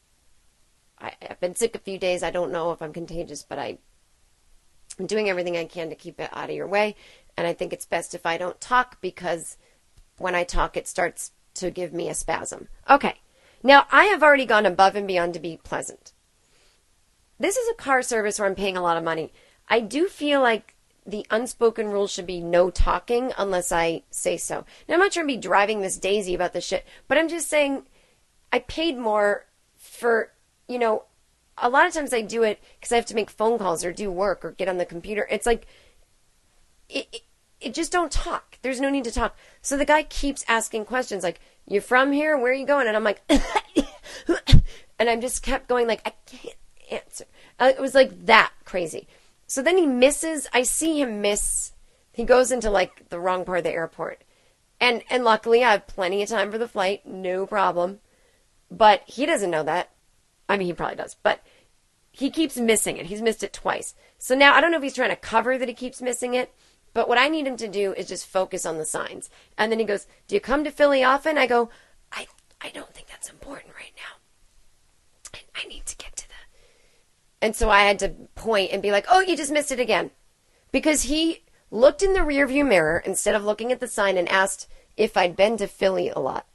I, I've been sick a few days. I don't know if I'm contagious, but I, I'm doing everything I can to keep it out of your way. And I think it's best if I don't talk because when I talk, it starts to give me a spasm. Okay. Now, I have already gone above and beyond to be pleasant. This is a car service where I'm paying a lot of money. I do feel like the unspoken rule should be no talking unless I say so. Now, I'm not trying to be driving Miss Daisy about this shit, but I'm just saying I paid more for, you know, a lot of times I do it because I have to make phone calls or do work or get on the computer. It's like, it, it It just don't talk. There's no need to talk. So the guy keeps asking questions like, you're from here? Where are you going? And I'm like, and I just kept going like, I can't answer. Uh, it was like that crazy. So then he misses. I see him miss. He goes into like the wrong part of the airport. And, and luckily I have plenty of time for the flight. No problem. But he doesn't know that. I mean, he probably does. But he keeps missing it. He's missed it twice. So now I don't know if he's trying to cover that he keeps missing it. But what I need him to do is just focus on the signs. And then he goes, do you come to Philly often? I go, I I don't think that's important right now. I, I need to get to the... And so I had to point and be like, oh, you just missed it again. Because he looked in the rearview mirror instead of looking at the sign and asked if I'd been to Philly a lot.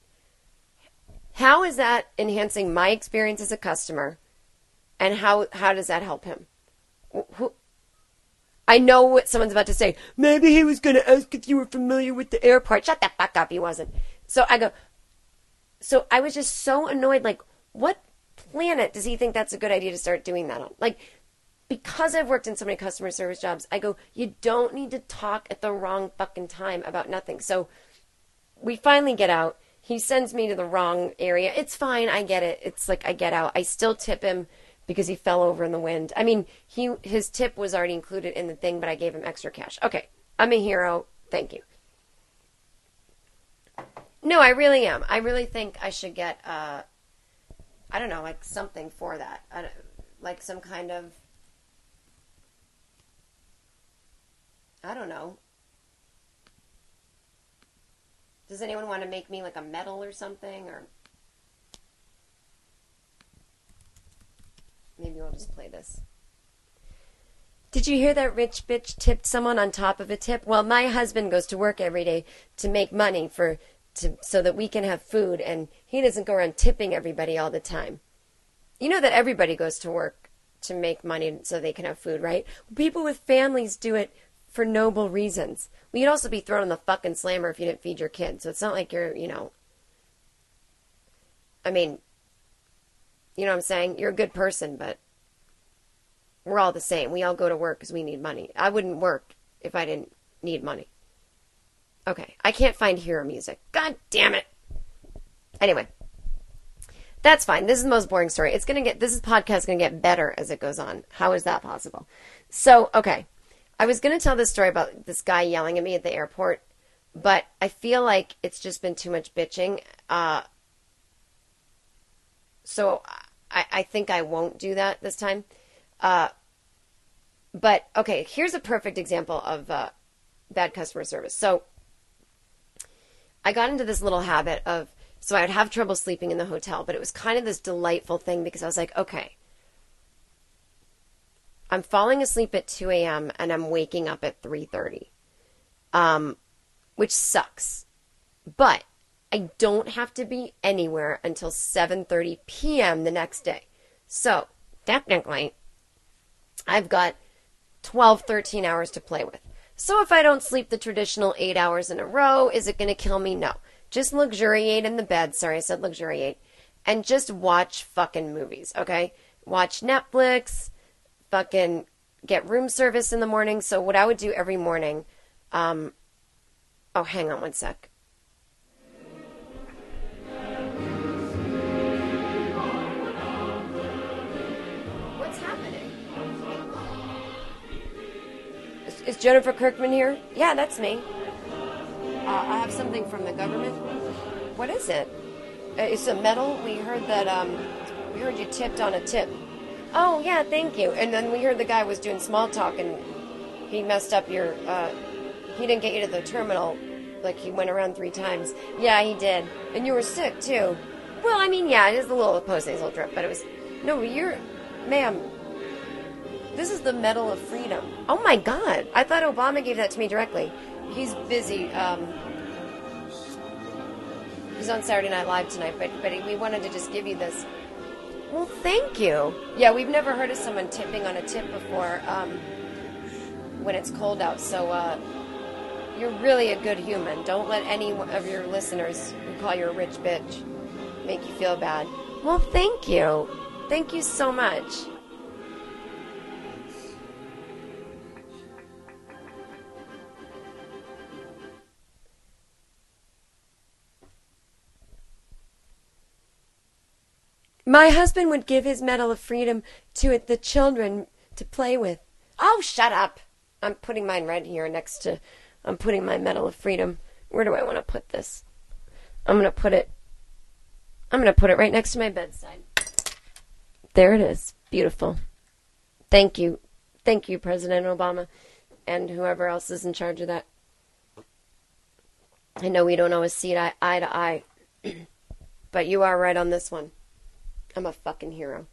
How is that enhancing my experience as a customer? And how, how does that help him? Who... I know what someone's about to say. Maybe he was going to ask if you were familiar with the airport. Shut the fuck up. He wasn't. So I go, so I was just so annoyed. Like, what planet does he think that's a good idea to start doing that on? Like, because I've worked in so many customer service jobs, I go, you don't need to talk at the wrong fucking time about nothing. So we finally get out. He sends me to the wrong area. It's fine. I get it. It's like I get out. I still tip him because he fell over in the wind. I mean, he his tip was already included in the thing, but I gave him extra cash. Okay, I'm a hero. Thank you. No, I really am. I really think I should get, uh, I don't know, like something for that. I don't, like some kind of, I don't know. Does anyone want to make me like a medal or something? Or maybe we'll just play this. Did you hear that rich bitch tipped someone on top of a tip? Well, my husband goes to work every day to make money for to so that we can have food, and he doesn't go around tipping everybody all the time. You know that everybody goes to work to make money so they can have food, right? People with families do it for noble reasons. Well, you'd also be thrown in the fucking slammer if you didn't feed your kids. So it's not like you're, you know, I mean, you know what I'm saying? You're a good person, but we're all the same. We all go to work because we need money. I wouldn't work if I didn't need money. Okay, I can't find hero music. God damn it. Anyway, that's fine. This is the most boring story. It's gonna get, this is podcast gonna get better as it goes on. How is that possible? So, okay, I was gonna tell this story about this guy yelling at me at the airport, but I feel like it's just been too much bitching. Uh, so I, I think I won't do that this time. Uh, but okay, here's a perfect example of uh, bad customer service. So I got into this little habit of, so I would have trouble sleeping in the hotel, but it was kind of this delightful thing because I was like, okay, I'm falling asleep at two a.m. and I'm waking up at three thirty, um, which sucks. But I don't have to be anywhere until seven thirty p.m. the next day. So technically, I've got twelve, thirteen hours to play with. So if I don't sleep the traditional eight hours in a row, is it going to kill me? No. Just luxuriate in the bed. Sorry, I said luxuriate. And just watch fucking movies, okay? Watch Netflix, fucking get room service in the morning. So what I would do every morning, um, oh, hang on one sec. What's happening? Is, is Jennifer Kirkman here? Yeah, that's me. Uh, I have something from the government. What is it? Uh, It's a medal. We heard that, um, we heard you tipped on a tip. Oh, yeah, thank you. And then we heard the guy was doing small talk and he messed up your, uh, he didn't get you to the terminal. Like, he went around three times. Yeah, he did. And you were sick, too. Well, I mean, yeah, it is a little post-nasal drip, but it was, no, you're, ma'am, this is the Medal of Freedom. Oh, my God. I thought Obama gave that to me directly. He's busy. Um, he's on Saturday Night Live tonight, but but we wanted to just give you this. Well, thank you. Yeah, we've never heard of someone tipping on a tip before um, when it's cold out. So uh, you're really a good human. Don't let any of your listeners who call you a rich bitch make you feel bad. Well, thank you. Thank you so much. My husband would give his Medal of Freedom to the children to play with. Oh, shut up. I'm putting mine right here next to, I'm putting my Medal of Freedom. Where do I want to put this? I'm going to put it, I'm going to put it right next to my bedside. There it is. Beautiful. Thank you. Thank you, President Obama, and whoever else is in charge of that. I know we don't always see it eye to eye, but you are right on this one. I'm a fucking hero.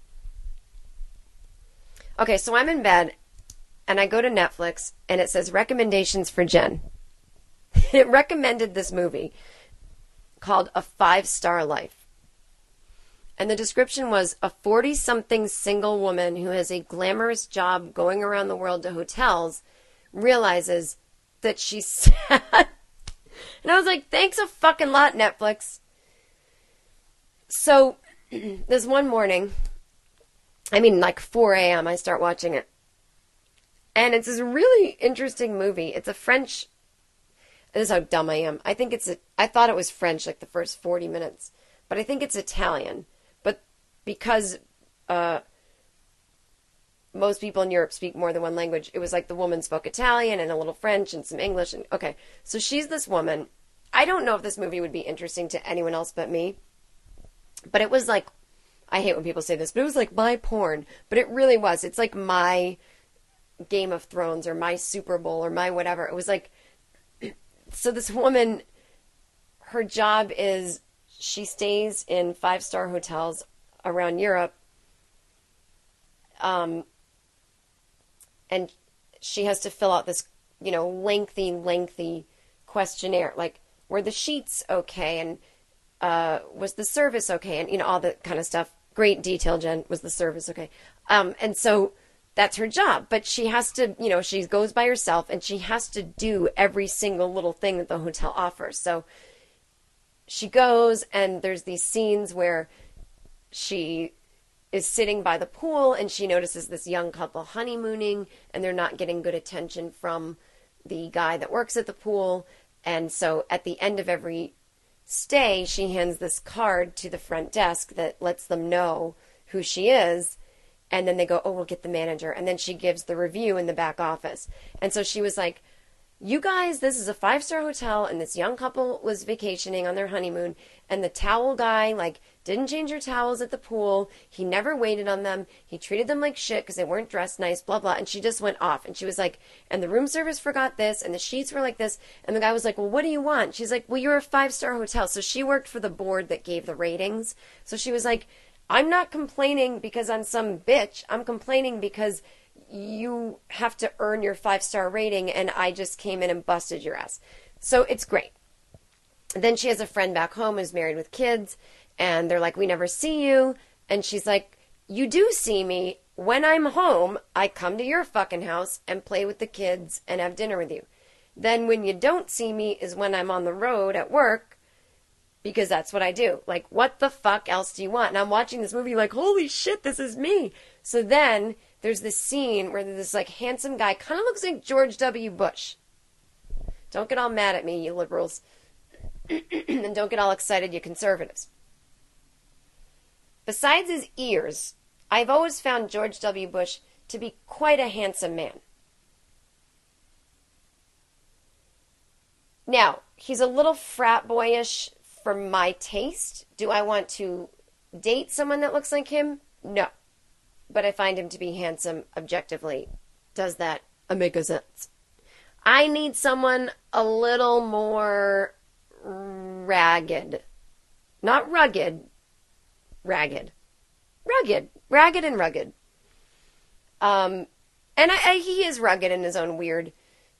Okay, so I'm in bed, and I go to Netflix, and it says recommendations for Jen. It recommended this movie called A Five-Star Life. And the description was a forty-something single woman who has a glamorous job going around the world to hotels realizes that she's sad. And I was like, thanks a fucking lot, Netflix. So this one morning, I mean like four a.m., I start watching it. And it's this really interesting movie. It's a French, this is how dumb I am. I think it's, a, I thought it was French like the first forty minutes, but I think it's Italian. But because uh, most people in Europe speak more than one language, it was like the woman spoke Italian and a little French and some English. And okay, so she's this woman. I don't know if this movie would be interesting to anyone else but me. But it was like, I hate when people say this, but it was like my porn. But it really was. It's like my Game of Thrones or my Super Bowl or my whatever. It was like, so this woman, her job is she stays in five-star hotels around Europe. Um, and she has to fill out this, you know, lengthy, lengthy questionnaire. Like, were the sheets okay? And Uh, was the service okay? And, you know, all that kind of stuff. Great detail, Jen. Was the service okay? Um, and so that's her job. But she has to, you know, she goes by herself and she has to do every single little thing that the hotel offers. So she goes and there's these scenes where she is sitting by the pool and she notices this young couple honeymooning and they're not getting good attention from the guy that works at the pool. And so at the end of every stay, she hands this card to the front desk that lets them know who she is. And then they go, oh, we'll get the manager. And then she gives the review in the back office. And so she was like, you guys, this is a five-star hotel, and this young couple was vacationing on their honeymoon, and the towel guy, like, didn't change their towels at the pool. He never waited on them. He treated them like shit because they weren't dressed nice, blah, blah. And she just went off. And she was like, and the room service forgot this, and the sheets were like this. And the guy was like, well, what do you want? She's like, well, you're a five-star hotel. So she worked for the board that gave the ratings. So she was like, I'm not complaining because I'm some bitch. I'm complaining because you have to earn your five-star rating, and I just came in and busted your ass. So it's great. Then she has a friend back home who's married with kids, and they're like, we never see you. And she's like, you do see me. When I'm home, I come to your fucking house and play with the kids and have dinner with you. Then when you don't see me is when I'm on the road at work, because that's what I do. Like, what the fuck else do you want? And I'm watching this movie like, holy shit, this is me. So then there's this scene where this like handsome guy kind of looks like George W. Bush. Don't get all mad at me, you liberals. And don't get all excited, you conservatives. Besides his ears, I've always found George W. Bush to be quite a handsome man. Now, he's a little frat boyish for my taste. Do I want to date someone that looks like him? No. But I find him to be handsome objectively. Does that make a sense? I need someone a little more ragged. Not rugged. Ragged. Rugged. Ragged and rugged. Um, and I, I, he is rugged in his own weird,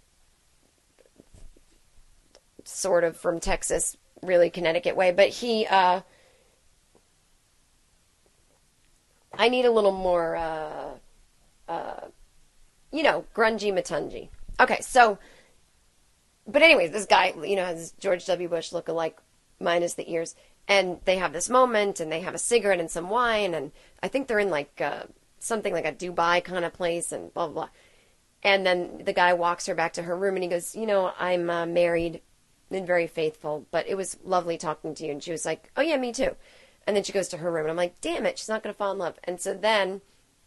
sort of from Texas, really Connecticut way. But he, uh, I need a little more, uh, uh, you know, grungy matungy. Okay, so, but anyways, this guy, you know, has George W. Bush look-alike, minus the ears, and they have this moment, and they have a cigarette and some wine, and I think they're in, like, uh, something like a Dubai kind of place, and blah, blah, blah. And then the guy walks her back to her room, and he goes, you know, I'm uh, married and very faithful, but it was lovely talking to you. And she was like, oh, yeah, me too. And then she goes to her room, and I'm like, damn it, she's not going to fall in love. And so then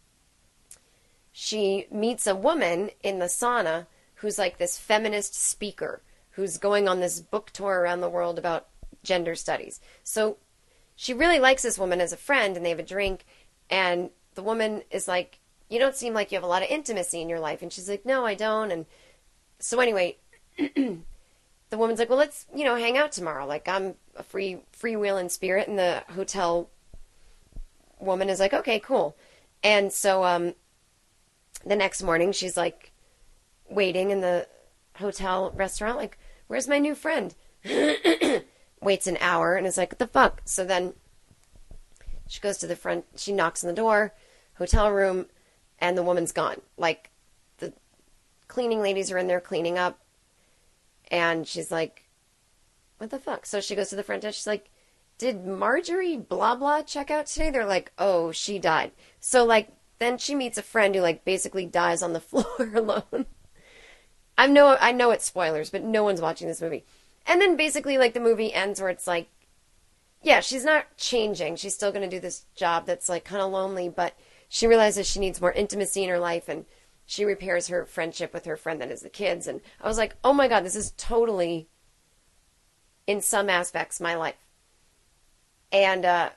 she meets a woman in the sauna who's like this feminist speaker who's going on this book tour around the world about gender studies. So she really likes this woman as a friend, and they have a drink, and the woman is like, you don't seem like you have a lot of intimacy in your life. And she's like, no, I don't. And so anyway, the woman's like, well, let's, you know, hang out tomorrow. Like, I'm a free freewheeling spirit. And the hotel woman is like, okay, cool. And so um, the next morning, she's like waiting in the hotel restaurant, like, where's my new friend? Waits an hour and is like, what the fuck? So then she goes to the front, she knocks on the door, hotel room, and the woman's gone. Like, the cleaning ladies are in there cleaning up, and she's like, what the fuck? So she goes to the front desk, she's like, did Marjorie blah blah check out today? They're like, oh, she died. So, like, then she meets a friend who, like, basically dies on the floor alone. I know, I know it's spoilers, but no one's watching this movie. And then basically, like, the movie ends where it's like, yeah, she's not changing. She's still going to do this job that's, like, kind of lonely, but she realizes she needs more intimacy in her life, and she repairs her friendship with her friend that is the kids. And I was like, oh my God, this is totally, in some aspects, my life. And, uh,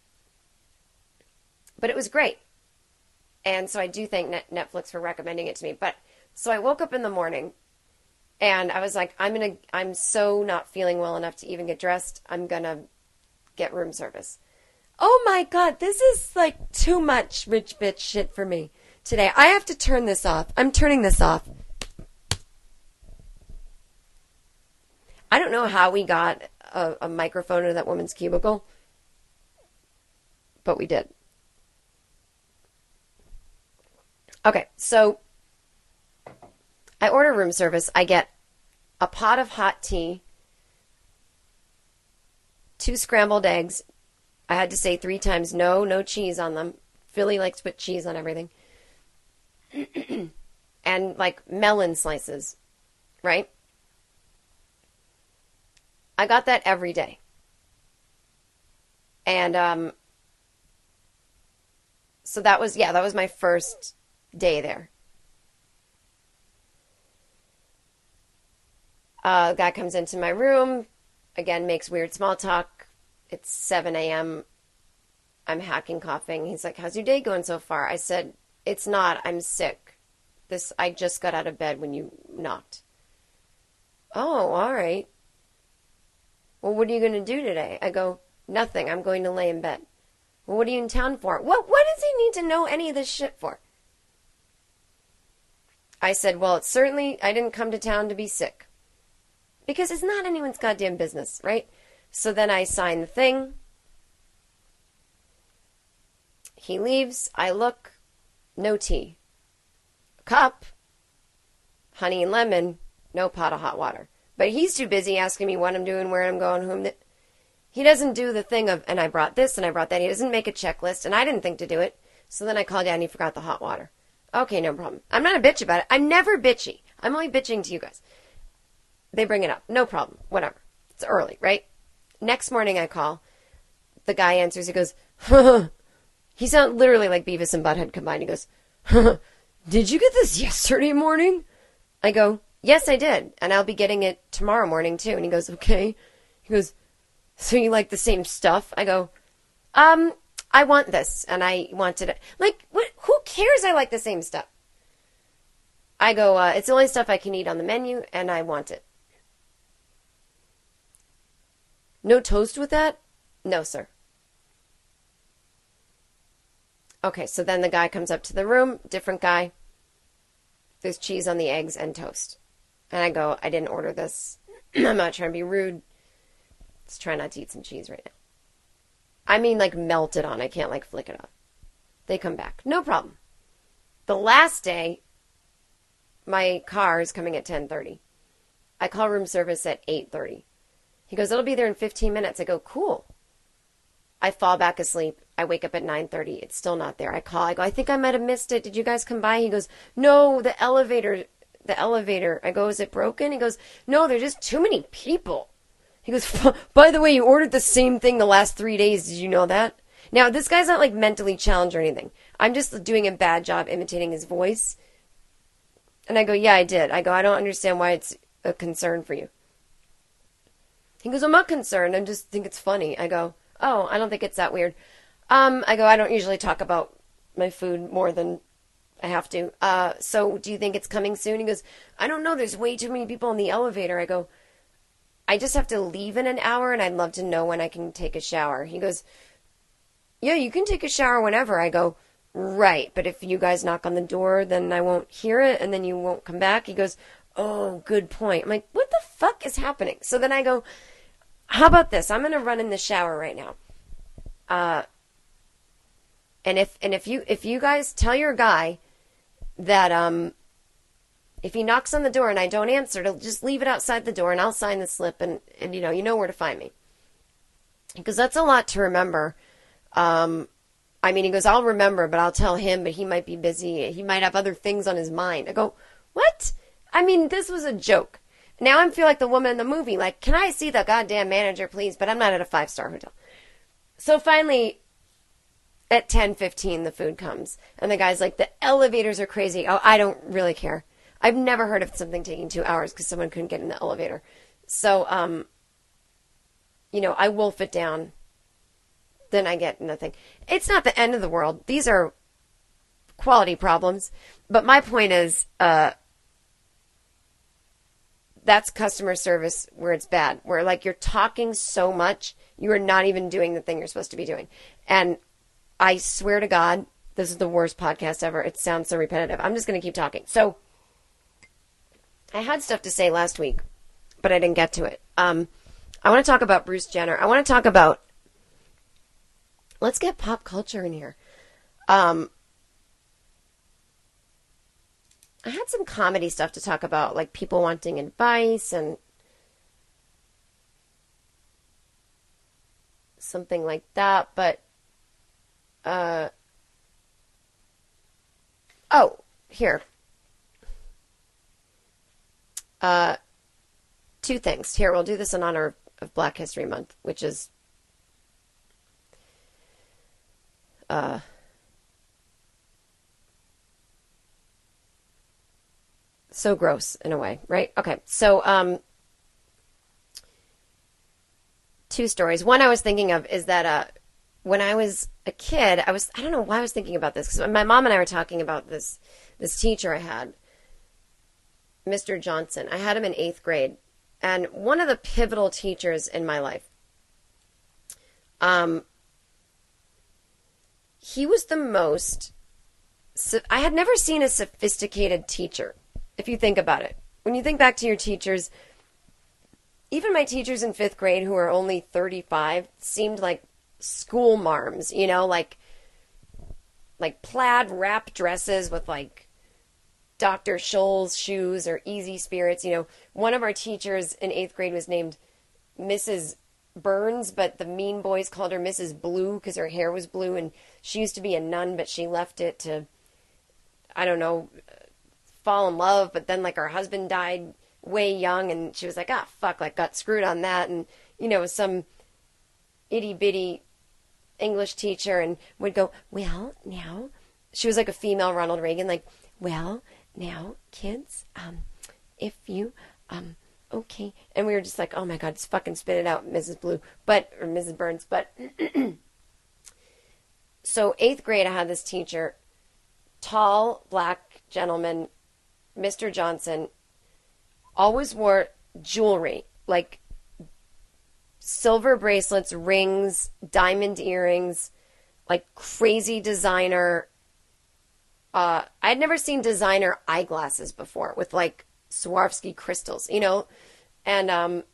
but it was great. And so I do thank Netflix for recommending it to me. But, so I woke up in the morning, and I was like, I'm gonna, I'm so not feeling well enough to even get dressed. I'm gonna get room service. Oh my God, this is like too much rich bitch shit for me today. I have to turn this off. I'm turning this off. I don't know how we got a, a microphone into that woman's cubicle, but we did. Okay, so I order room service. I get a pot of hot tea, two scrambled eggs. I had to say three times, no, no cheese on them. Philly likes to put cheese on everything. And, like, melon slices, right? I got that every day. And, um, so that was, yeah, that was my first day there. Uh, the guy comes into my room, again, makes weird small talk. It's seven a.m. I'm hacking, coughing. He's like, how's your day going so far? I said, it's not. I'm sick. This, I just got out of bed when you knocked. Oh, all right. Well, what are you going to do today? I go, nothing. I'm going to lay in bed. Well, what are you in town for? What, what does he need to know any of this shit for? I said, well, it's certainly, I didn't come to town to be sick. Because it's not anyone's goddamn business, right? So then I sign the thing. He leaves. I look. No tea. Cup. Honey and lemon. No pot of hot water. But he's too busy asking me what I'm doing, where I'm going, whom. Th- He doesn't do the thing of, and I brought this and I brought that. He doesn't make a checklist, and I didn't think to do it. So then I called down and he forgot the hot water. Okay, no problem. I'm not a bitch about it. I'm never bitchy. I'm only bitching to you guys. They bring it up. No problem. Whatever. It's early, right? Next morning I call. The guy answers. He goes, he sounds literally like Beavis and Butthead combined. He goes, did you get this yesterday morning? I go, yes, I did. And I'll be getting it tomorrow morning too. And he goes, okay. He goes, so you like the same stuff? I go, um, I want this. And I wanted it. Like, what? Who cares I like the same stuff? I go, uh, it's the only stuff I can eat on the menu, and I want it. No toast with that? No, sir. Okay, so then the guy comes up to the room, different guy. There's cheese on the eggs and toast. And I go, I didn't order this. I'm not trying to be rude. Let's try not to eat some cheese right now. I mean, like, melt it on. I can't, like, flick it off. They come back. No problem. The last day, my car is coming at ten thirty. I call room service at eight thirty. He goes, it'll be there in fifteen minutes. I go, cool. I fall back asleep. I wake up at nine thirty. It's still not there. I call. I go, I think I might have missed it. Did you guys come by? He goes, no, the elevator, the elevator. I go, is it broken? He goes, no, there's just too many people. He goes, by the way, you ordered the same thing the last three days. Did you know that? Now, this guy's not like mentally challenged or anything. I'm just doing a bad job imitating his voice. And I go, yeah, I did. I go, I don't understand why it's a concern for you. He goes, I'm not concerned. I just think it's funny. I go, oh, I don't think it's that weird. Um, I go, I don't usually talk about my food more than I have to. Uh, so do you think it's coming soon? He goes, I don't know. There's way too many people in the elevator. I go, I just have to leave in an hour, and I'd love to know when I can take a shower. He goes, yeah, you can take a shower whenever. I go, right, but if you guys knock on the door, then I won't hear it, and then you won't come back. He goes, oh, good point. I'm like, what the fuck is happening? So then I go, how about this? I'm going to run in the shower right now. Uh, and if and if you if you guys tell your guy that um if he knocks on the door and I don't answer, to just leave it outside the door and I'll sign the slip, and, and you know, you know where to find me. Because that's a lot to remember. Um, I mean, he goes, I'll remember, but I'll tell him, but he might be busy. He might have other things on his mind. I go, what? I mean, this was a joke. Now I feel like the woman in the movie, like, can I see the goddamn manager, please? But I'm not at a five-star hotel. So finally, at ten fifteen, the food comes. And the guy's like, the elevators are crazy. Oh, I don't really care. I've never heard of something taking two hours because someone couldn't get in the elevator. So, um, you know, I wolf it down. Then I get nothing. It's not the end of the world. These are quality problems. But my point is, uh, that's customer service where it's bad. Where, like, you're talking so much, you are not even doing the thing you're supposed to be doing. And I swear to God, this is the worst podcast ever. It sounds so repetitive. I'm just going to keep talking. So, I had stuff to say last week, but I didn't get to it. Um, I want to talk about Bruce Jenner. I want to talk about, let's get pop culture in here. Um, I had some comedy stuff to talk about, like people wanting advice and something like that, but, uh, oh, here. Uh, two things. Here, we'll do this in honor of Black History Month, which is uh, so gross in a way, right? Okay, so um, two stories. One I was thinking of is that uh, when I was a kid, I was I don't know why I was thinking about this, because my mom and I were talking about this this teacher I had, Mister Johnson. I had him in eighth grade, and one of the pivotal teachers in my life. Um, he was the most, I had never seen a sophisticated teacher, if you think about it. When you think back to your teachers, even my teachers in fifth grade who are only thirty-five seemed like school marms, you know, like, like plaid wrap dresses with like Doctor Scholl's shoes or Easy Spirits. You know, one of our teachers in eighth grade was named Missus Burns, but the mean boys called her Missus Blue because her hair was blue, and she used to be a nun, but she left it to, I don't know, fall in love, but then like her husband died way young, and she was like, ah, fuck, like got screwed on that, and you know, some itty bitty English teacher, and would go, well, now, she was like a female Ronald Reagan, like, well, now, kids, um, if you, um, okay, and we were just like, oh my god, just fucking spit it out, Missus Blue, but, or Missus Burns, but, so eighth grade, I had this teacher, tall, black gentleman, Mister Johnson, always wore jewelry, like silver bracelets, rings, diamond earrings, like crazy designer. Uh, I'd never seen designer eyeglasses before with like Swarovski crystals, you know, and um,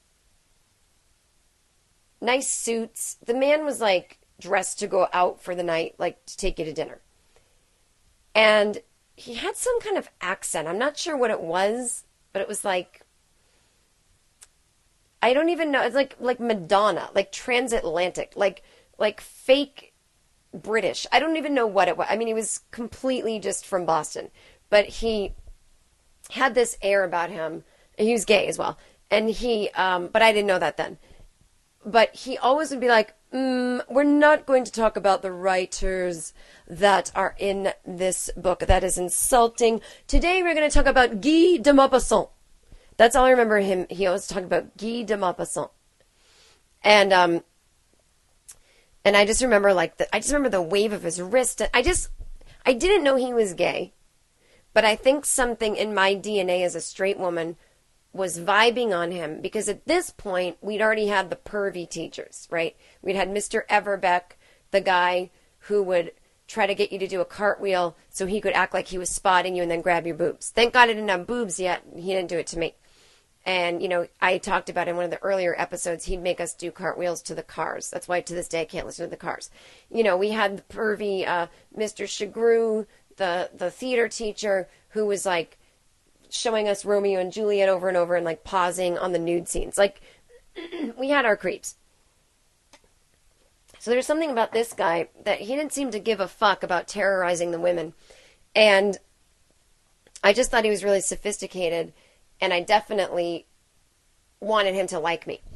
nice suits. The man was like dressed to go out for the night, like to take you to dinner. And he had some kind of accent. I'm not sure what it was, but it was like, I don't even know. It's like like Madonna, like transatlantic, like like fake British. I don't even know what it was. I mean, he was completely just from Boston, but he had this air about him. He was gay as well, and he. Um, but I didn't know that then. But he always would be like, mm, "We're not going to talk about the writers that are in this book. That is insulting. Today we're going to talk about Guy de Maupassant." That's all I remember him. He always talked about Guy de Maupassant. And, um, and I just remember like the, I just remember the wave of his wrist. I just, I didn't know he was gay, but I think something in my D N A as a straight woman was vibing on him because at this point we'd already had the pervy teachers, right? We'd had Mister Everbeck, the guy who would try to get you to do a cartwheel so he could act like he was spotting you and then grab your boobs. Thank God I didn't have boobs yet. He didn't do it to me. And, you know, I talked about in one of the earlier episodes, he'd make us do cartwheels to the Cars. That's why to this day I can't listen to the Cars. You know, we had the pervy uh, Mister Chagru, the, the theater teacher, who was like showing us Romeo and Juliet over and over and like pausing on the nude scenes. Like, we had our creeps. So there's something about this guy that he didn't seem to give a fuck about terrorizing the women. And I just thought he was really sophisticated, and I definitely wanted him to like me.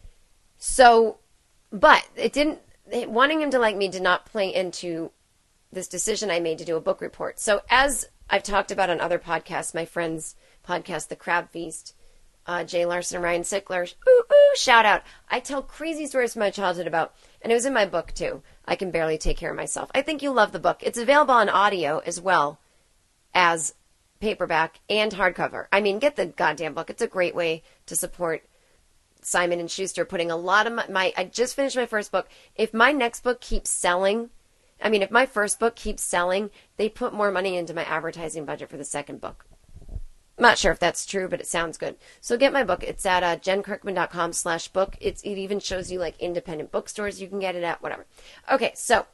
So, but it didn't, wanting him to like me did not play into this decision I made to do a book report. So as I've talked about on other podcasts, my friends' podcast, The Crab Feast, uh, Jay Larson and Ryan Sickler, ooh, ooh, shout out. I tell crazy stories from my childhood about, and it was in my book too, I Can Barely Take Care of Myself. I think you'll love the book. It's available on audio as well as paperback and hardcover. I mean, get the goddamn book. It's a great way to support Simon and Schuster, putting a lot of my, my, I just finished my first book. If my next book keeps selling, I mean, if my first book keeps selling, they put more money into my advertising budget for the second book. I'm not sure if that's true, but it sounds good. So get my book. It's at uh, jenkirkman.com slash book. It's, it even shows you like independent bookstores you can get it at, whatever. Okay, so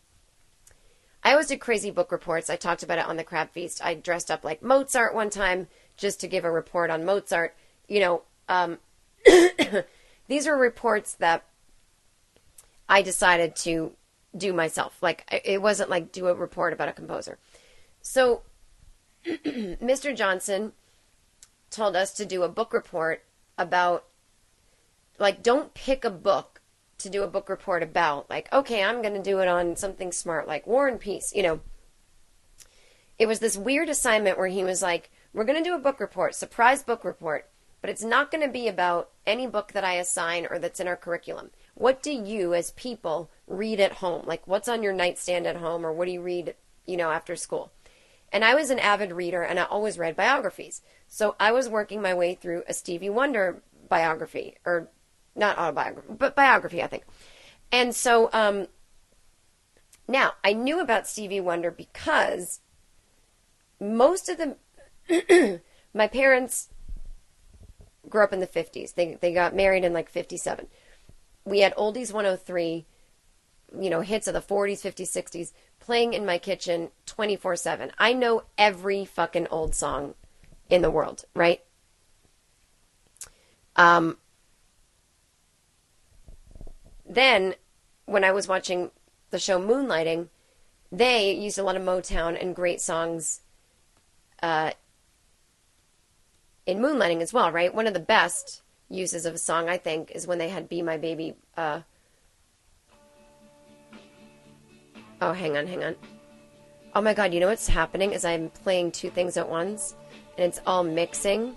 I always did crazy book reports. I talked about it on the Crab Feast. I dressed up like Mozart one time just to give a report on Mozart. You know, um, these are reports that I decided to do myself. Like, it wasn't like do a report about a composer. So Mister Johnson told us to do a book report about, like, don't pick a book to do a book report about. Like, okay, I'm going to do it on something smart, like War and Peace, you know. It was this weird assignment where he was like, we're going to do a book report, surprise book report, but it's not going to be about any book that I assign or that's in our curriculum. What do you, as people, read at home? Like, what's on your nightstand at home, or what do you read, you know, after school? And I was an avid reader, and I always read biographies. So I was working my way through a Stevie Wonder biography, or not autobiography, but biography, I think. And so um, now I knew about Stevie Wonder because most of the, my parents grew up in the fifties. They they got married in like fifty-seven. We had Oldies one oh three, you know, hits of the forties, fifties, sixties, playing in my kitchen twenty-four seven. I know every fucking old song in the world, right? Um, then, when I was watching the show Moonlighting, they used a lot of Motown and great songs uh, in Moonlighting as well, right? One of the best uses of a song, I think, is when they had Be My Baby. Uh... Oh, hang on, hang on. Oh my God, you know what's happening is I'm playing two things at once, and it's all mixing.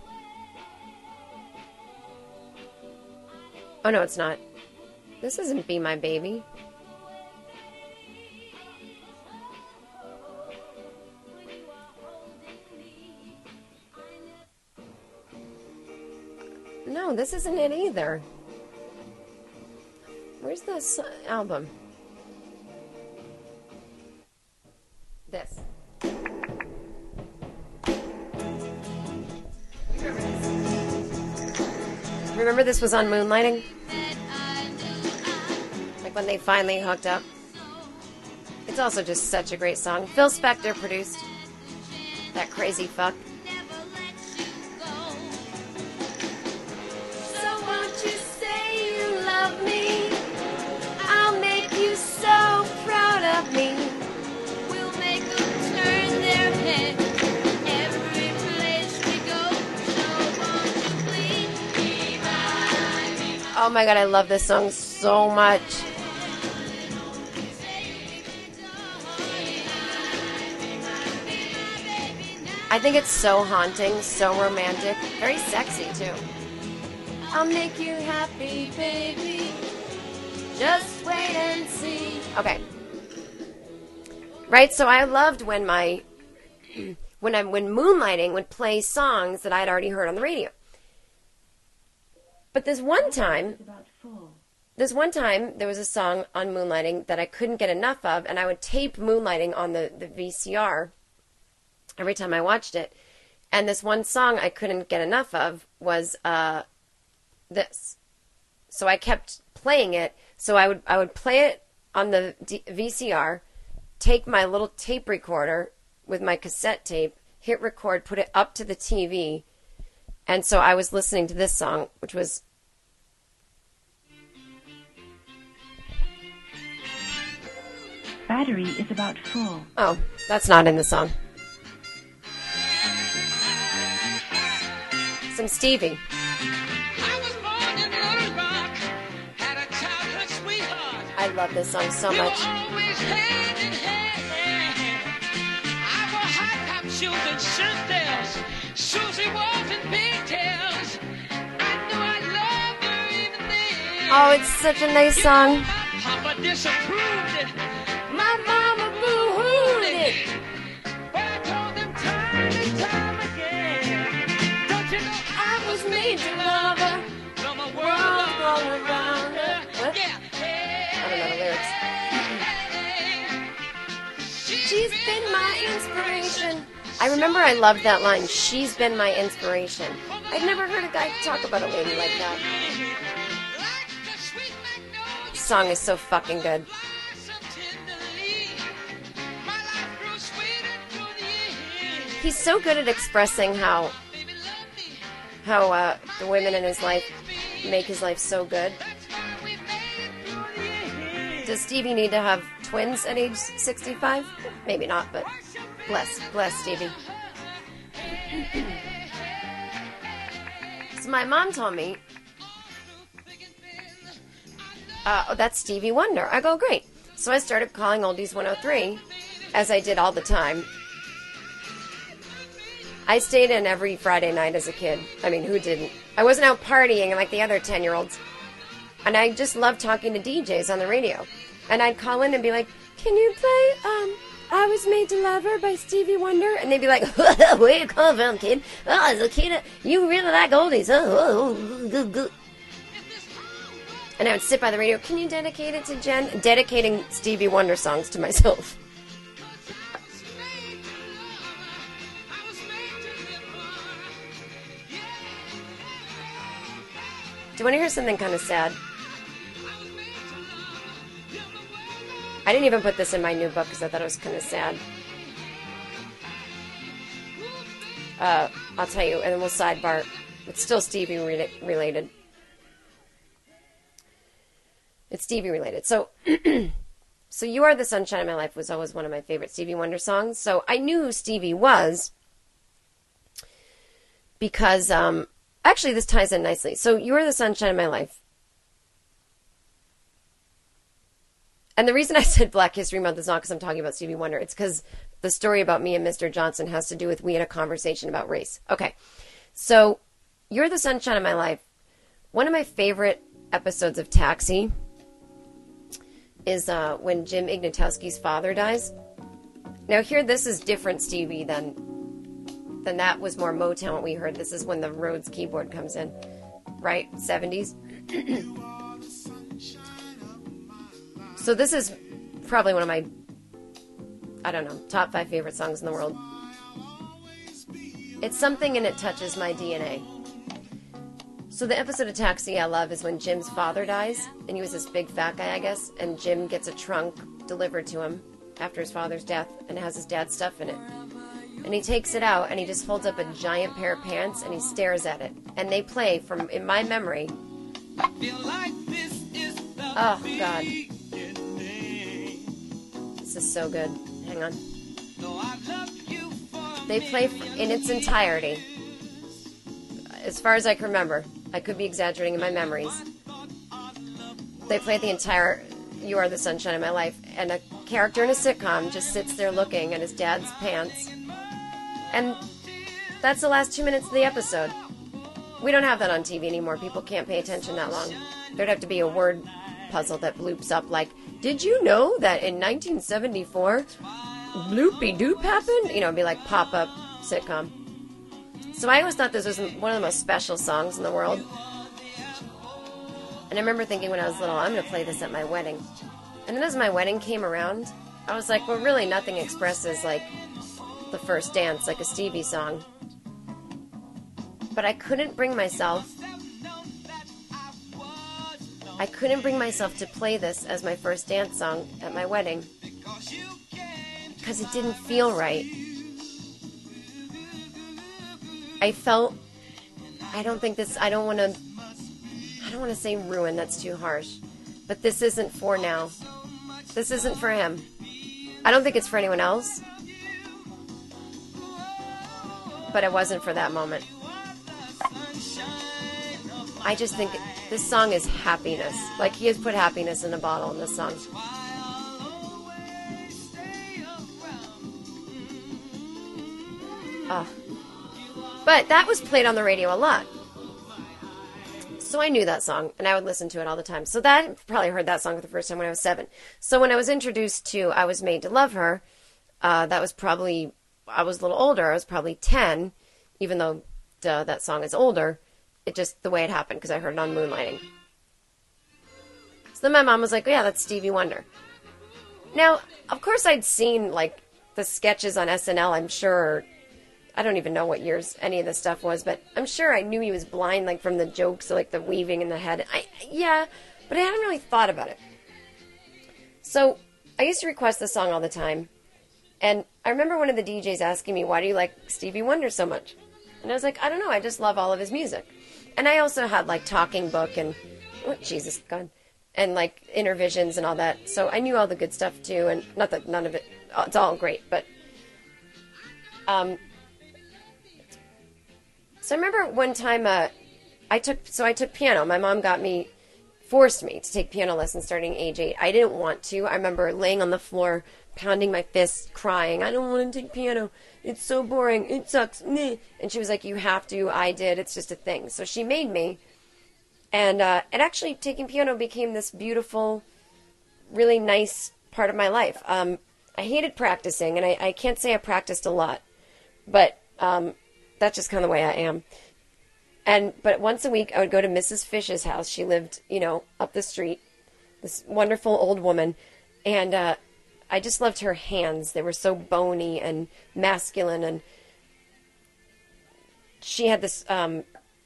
Oh no, it's not. This isn't Be My Baby. No, this isn't it either. Where's this album? This. Remember this was on Moonlighting? Like when they finally hooked up. It's also just such a great song. Phil Spector produced that crazy fuck. So won't you say you love me? I'll make you so proud of me. We'll make them turn their head every place we go. So won't you please be mine? Oh my God, I love this song so much. I think it's so haunting, so romantic, very sexy too. I'll make you happy, baby. Just wait and see. Okay. Right, so I loved when my when I when Moonlighting would play songs that I had already heard on the radio. But this one time, this one time there was a song on Moonlighting that I couldn't get enough of, and I would tape Moonlighting on the, the V C R every time I watched it. And this one song I couldn't get enough of was uh, this. So I kept playing it. So I would I would play it on the D- V C R, take my little tape recorder with my cassette tape, hit record, put it up to the T V. And so I was listening to this song, which was... Battery is about full. Oh, that's not in the song. Some Stevie. I was born in Little Rock, had a childhood sweetheart. I love this song so We were much. always hand in hand. Our high top shoes and shirt tails, Susie was in pigtails. I knew I loved her even then. Oh, it's such a nice song. Papa disapproved it, My mama boo-hooed it. but I told them time and time again. Don't you know I was made to love her? From a world all around her. What? Yeah. I don't know the lyrics. She's been my inspiration. I remember I loved that line. She's been my inspiration. I'd never heard a guy talk about a lady like that. This song is so fucking good. He's so good at expressing how how uh, the women in his life make his life so good. Does Stevie need to have twins at age sixty-five? Maybe not, but bless, bless Stevie. So my mom told me, uh, oh, that's Stevie Wonder. I go, great. So I started calling Oldies one oh three, as I did all the time. I stayed in every Friday night as a kid. I mean, who didn't? I wasn't out partying like the other ten-year-olds. And I just loved talking to D Js on the radio. And I'd call in and be like, can you play um, I Was Made to Love Her by Stevie Wonder? And they'd be like, where you come from, kid? Oh, as a kid, you really like oldies. Oh, oh, oh, good, good. And I would sit by the radio, can you dedicate it to Jen? Dedicating Stevie Wonder songs to myself. Do you want to hear something kind of sad? I didn't even put this in my new book because I thought it was kind of sad. Uh, I'll tell you, and then we'll sidebar. It's still Stevie re- related. It's Stevie related. So, so You Are the Sunshine of My Life was always one of my favorite Stevie Wonder songs. So I knew who Stevie was because, um, actually this ties in nicely. So You Are the Sunshine of My Life. And the reason I said Black History Month is not because I'm talking about Stevie Wonder. It's because the story about me and Mister Johnson has to do with we had a conversation about race. Okay. So You're the Sunshine of My Life. One of my favorite episodes of Taxi is uh, when Jim Ignatowski's father dies. Now here, this is different Stevie than, than that was more Motown what we heard. This is when the Rhodes keyboard comes in, right? seventies. So this is probably one of my, I don't know, top five favorite songs in the world. It's something and it touches my D N A. So the episode of Taxi I love is when Jim's father dies, and he was this big fat guy, I guess, and Jim gets a trunk delivered to him after his father's death, and it has his dad's stuff in it. And he takes it out, and he just holds up a giant pair of pants, and he stares at it. And they play from, in my memory, oh, God. This is so good. Hang on. They play in its entirety. As far as I can remember. I could be exaggerating in my memories. They play the entire You Are the Sunshine of My Life, and a character in a sitcom just sits there looking at his dad's pants. And that's the last two minutes of the episode. We don't have that on T V anymore. People can't pay attention that long. There'd have to be a word puzzle that bloops up like, did you know that in nineteen seventy-four, bloopy-doop happened? You know, it'd be like pop-up sitcom. So I always thought this was one of the most special songs in the world. And I remember thinking when I was little, I'm going to play this at my wedding. And then as my wedding came around, I was like, well, really nothing expresses like the first dance, like a Stevie song. But I couldn't bring myself, I couldn't bring myself to play this as my first dance song at my wedding. Because it didn't feel right. I felt, I don't think this, I don't want to, I don't want to say ruin, that's too harsh. But this isn't for now. This isn't for him. I don't think it's for anyone else. But it wasn't for that moment. I just think this song is happiness. Like he has put happiness in a bottle in this song. Ah. But that was played on the radio a lot. So I knew that song, and I would listen to it all the time. So that, probably heard that song for the first time when I was seven. So when I was introduced to I Was Made to Love Her, uh, that was probably, I was a little older. I was probably ten, even though duh, that song is older. It just, the way it happened, because I heard it on Moonlighting. So then my mom was like, oh, yeah, that's Stevie Wonder. Now, of course I'd seen, like, the sketches on S N L, I'm sure. I don't even know what years any of this stuff was, but I'm sure I knew he was blind, like, from the jokes, like, the weaving in the head. I, yeah, but I hadn't really thought about it. So, I used to request this song all the time, and I remember one of the D Js asking me, why do you like Stevie Wonder so much? And I was like, I don't know, I just love all of his music. And I also had, like, Talking Book and, oh, Jesus, God, and, like, Intervisions and all that, so I knew all the good stuff, too, and not that none of it, it's all great, but, um... So I remember one time, uh, I took, so I took piano. My mom got me, forced me to take piano lessons starting age eight. I didn't want to. I remember laying on the floor, pounding my fists, crying, I don't want to take piano. It's so boring. It sucks. Meh. And she was like, you have to. I did. It's just a thing. So she made me. And, uh, and actually taking piano became this beautiful, really nice part of my life. Um, I hated practicing, and I, I can't say I practiced a lot, but, um, that's just kind of the way I am. And, but once a week I would go to Missus Fish's house. She lived, you know, up the street, this wonderful old woman. And, uh, I just loved her hands. They were so bony and masculine. And she had this, um,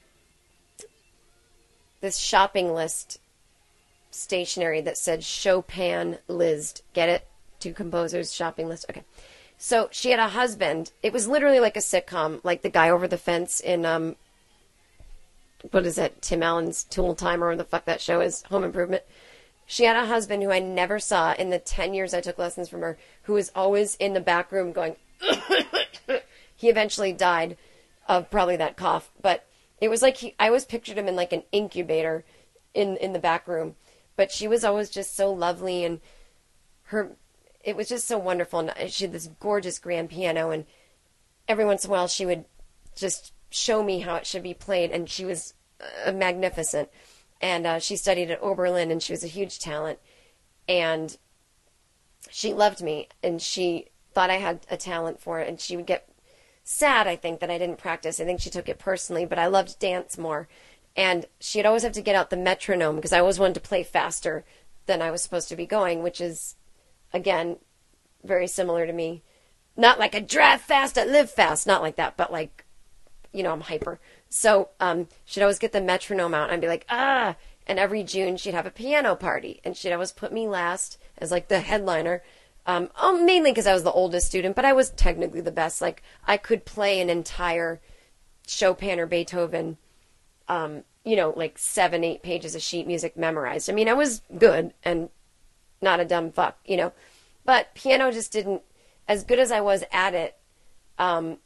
this shopping list stationery that said Chopin Liszt. Get it? Two composers shopping list. Okay. So she had a husband. It was literally like a sitcom, like the guy over the fence in, um, what is that, Tim Allen's Tool Time, or what the fuck that show is, Home Improvement. She had a husband who I never saw in the ten years I took lessons from her, who was always in the back room going, he eventually died of probably that cough. But it was like he, I always pictured him in like an incubator in, in the back room. But she was always just so lovely, and her, it was just so wonderful. And she had this gorgeous grand piano, and every once in a while she would just show me how it should be played, and she was uh, magnificent. And uh, she studied at Oberlin, and she was a huge talent. And she loved me, and she thought I had a talent for it. And she would get sad, I think, that I didn't practice. I think she took it personally, but I loved dance more. And she'd always have to get out the metronome because I always wanted to play faster than I was supposed to be going, which is, again, very similar to me. Not like I drive fast, I live fast. Not like that, but like, you know, I'm hyper. So um, she'd always get the metronome out, and I'd be like, ah. And every June she'd have a piano party, and she'd always put me last as like the headliner. Um, oh, mainly because I was the oldest student, but I was technically the best. Like I could play an entire Chopin or Beethoven, um, you know, like seven, eight pages of sheet music memorized. I mean, I was good and not a dumb fuck, you know. But piano just didn't, as good as I was at it, um,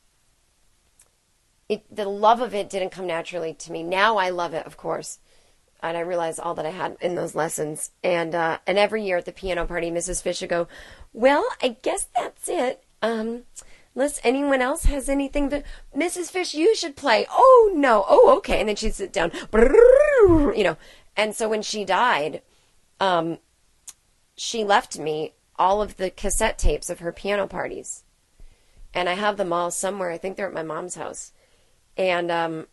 It, the love of it didn't come naturally to me. Now I love it, of course. And I realize all that I had in those lessons. And uh, and every year at the piano party, Missus Fish would go, well, I guess that's it. Um, unless anyone else has anything to... Missus Fish, you should play. Oh, no. Oh, okay. And then she'd sit down. You know. And so when she died, um, she left me all of the cassette tapes of her piano parties. And I have them all somewhere. I think they're at my mom's house. And um,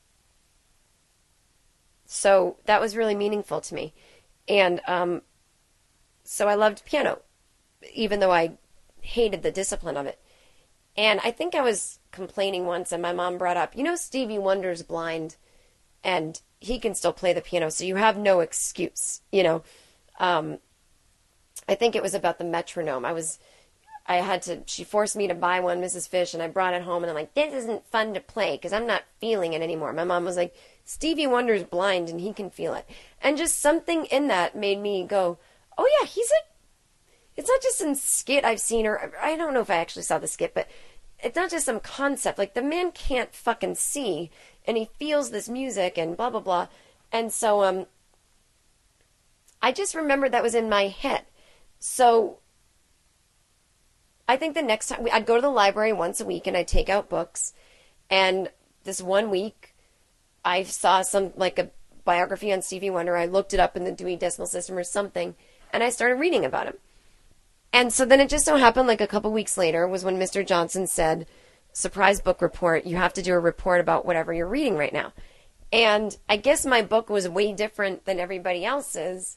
so that was really meaningful to me. And um, so I loved piano, even though I hated the discipline of it. And I think I was complaining once, and my mom brought up, you know, Stevie Wonder's blind, and he can still play the piano, so you have no excuse, you know. Um, I think it was about the metronome. I was... I had to, she forced me to buy one, Missus Fish, and I brought it home, and I'm like, this isn't fun to play, because I'm not feeling it anymore. My mom was like, Stevie Wonder's blind, and he can feel it. And just something in that made me go, oh yeah, he's a, it's not just some skit I've seen, or, I don't know if I actually saw the skit, but it's not just some concept. Like, the man can't fucking see, and he feels this music, and blah, blah, blah. And so, um, I just remembered that was in my head. So, I think the next time, I'd go to the library once a week and I'd take out books. And this one week, I saw some, like a biography on Stevie Wonder. I looked it up in the Dewey Decimal System or something, and I started reading about him. And so then it just so happened, like a couple weeks later, was when Mister Johnson said, surprise book report, you have to do a report about whatever you're reading right now. And I guess my book was way different than everybody else's.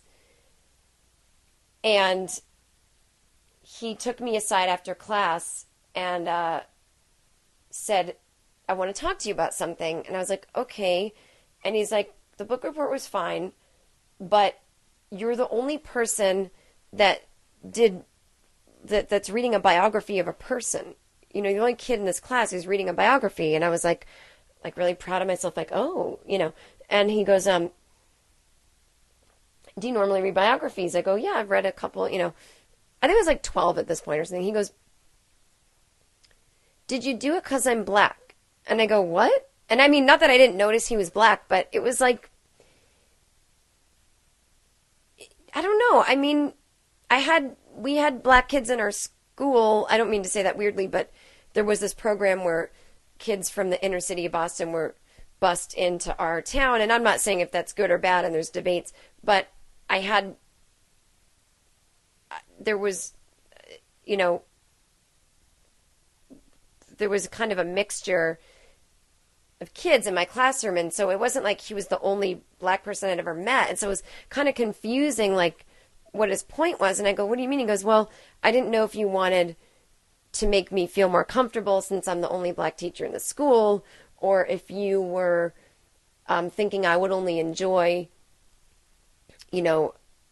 And he took me aside after class and uh, said, I want to talk to you about something. And I was like, okay. And he's like, the book report was fine, but you're the only person that did that that's reading a biography of a person. You know, you're the only kid in this class who's reading a biography. And I was like, like really proud of myself, like, oh, you know. And he goes, um, do you normally read biographies? I go, yeah, I've read a couple, you know. I think I was like twelve at this point or something. He goes, did you do it because I'm black? And I go, what? And I mean, not that I didn't notice he was black, but it was like, I don't know. I mean, I had, we had black kids in our school. I don't mean to say that weirdly, but there was this program where kids from the inner city of Boston were bussed into our town. And I'm not saying if that's good or bad, and there's debates, but I had, there was, you know, there was kind of a mixture of kids in my classroom. And so it wasn't like he was the only black person I'd ever met. And so it was kind of confusing, like, what his point was. And I go, what do you mean? He goes, well, I didn't know if you wanted to make me feel more comfortable since I'm the only black teacher in the school, or if you were um, thinking I would only enjoy, you know,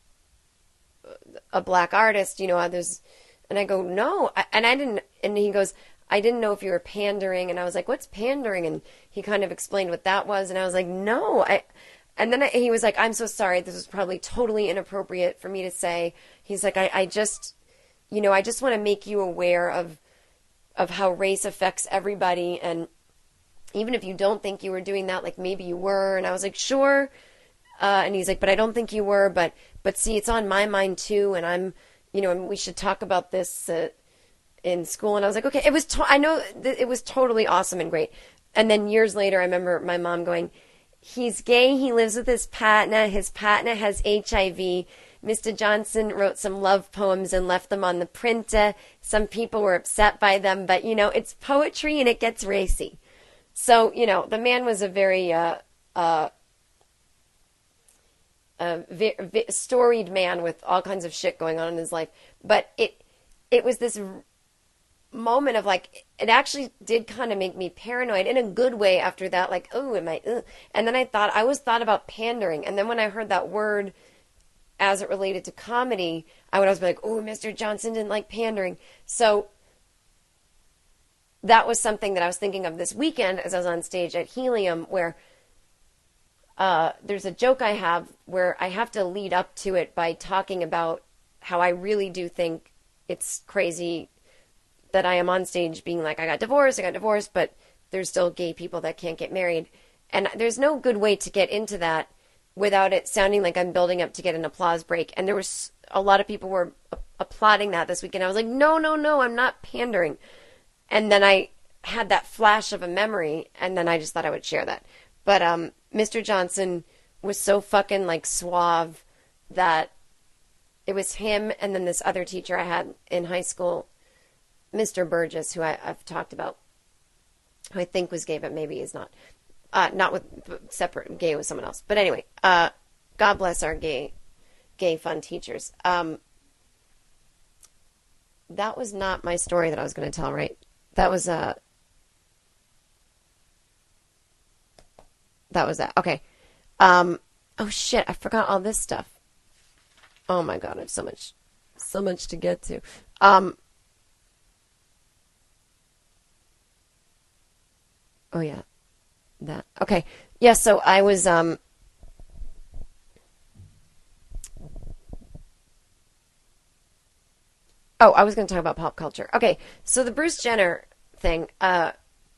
a black artist, you know, others. And I go, no. I, and I didn't, and he goes, I didn't know if you were pandering. And I was like, what's pandering? And he kind of explained what that was. And I was like, no, I, And then I, he was like, I'm so sorry. This was probably totally inappropriate for me to say. He's like, I, I just, you know, I just want to make you aware of, of how race affects everybody. And even if you don't think you were doing that, like maybe you were. And I was like, sure. Uh, and he's like, but I don't think you were. But, but see, it's on my mind too. And I'm, you know, and we should talk about this uh, in school. And I was like, okay, it was, to- I know th- it was totally awesome and great. And then years later, I remember my mom going, he's gay. He lives with his partner. His partner has H I V. Mister Johnson wrote some love poems and left them on the printer. Some people were upset by them, but, you know, it's poetry and it gets racy. So, you know, the man was a very uh, uh, a vi- vi- storied man with all kinds of shit going on in his life. But it it was this moment of like, it actually did kind of make me paranoid in a good way after that. Like, oh, am I? Ugh. And then I thought, I always thought about pandering. And then when I heard that word as it related to comedy, I would always be like, oh, Mister Johnson didn't like pandering. So that was something that I was thinking of this weekend as I was on stage at Helium, where uh, there's a joke I have where I have to lead up to it by talking about how I really do think it's crazy that I am on stage being like, I got divorced, I got divorced, but there's still gay people that can't get married. And there's no good way to get into that without it sounding like I'm building up to get an applause break. And there was a lot of people were applauding that this weekend. I was like, no, no, no, I'm not pandering. And then I had that flash of a memory, and then I just thought I would share that. But um, Mister Johnson was so fucking like suave that it was him and then this other teacher I had in high school, Mister Burgess, who I, I've talked about, who I think was gay, but maybe is not. Uh, not with separate, gay with someone else. But anyway, uh, God bless our gay, gay fun teachers. Um, that was not my story that I was going to tell, right? That was uh, that was that. Okay. Um, oh shit! I forgot all this stuff. Oh my god! I have so much, so much to get to. Um. Oh yeah. That okay, yeah. So I was um. Oh, I was going to talk about pop culture. Okay, so the Bruce Jenner thing. Uh,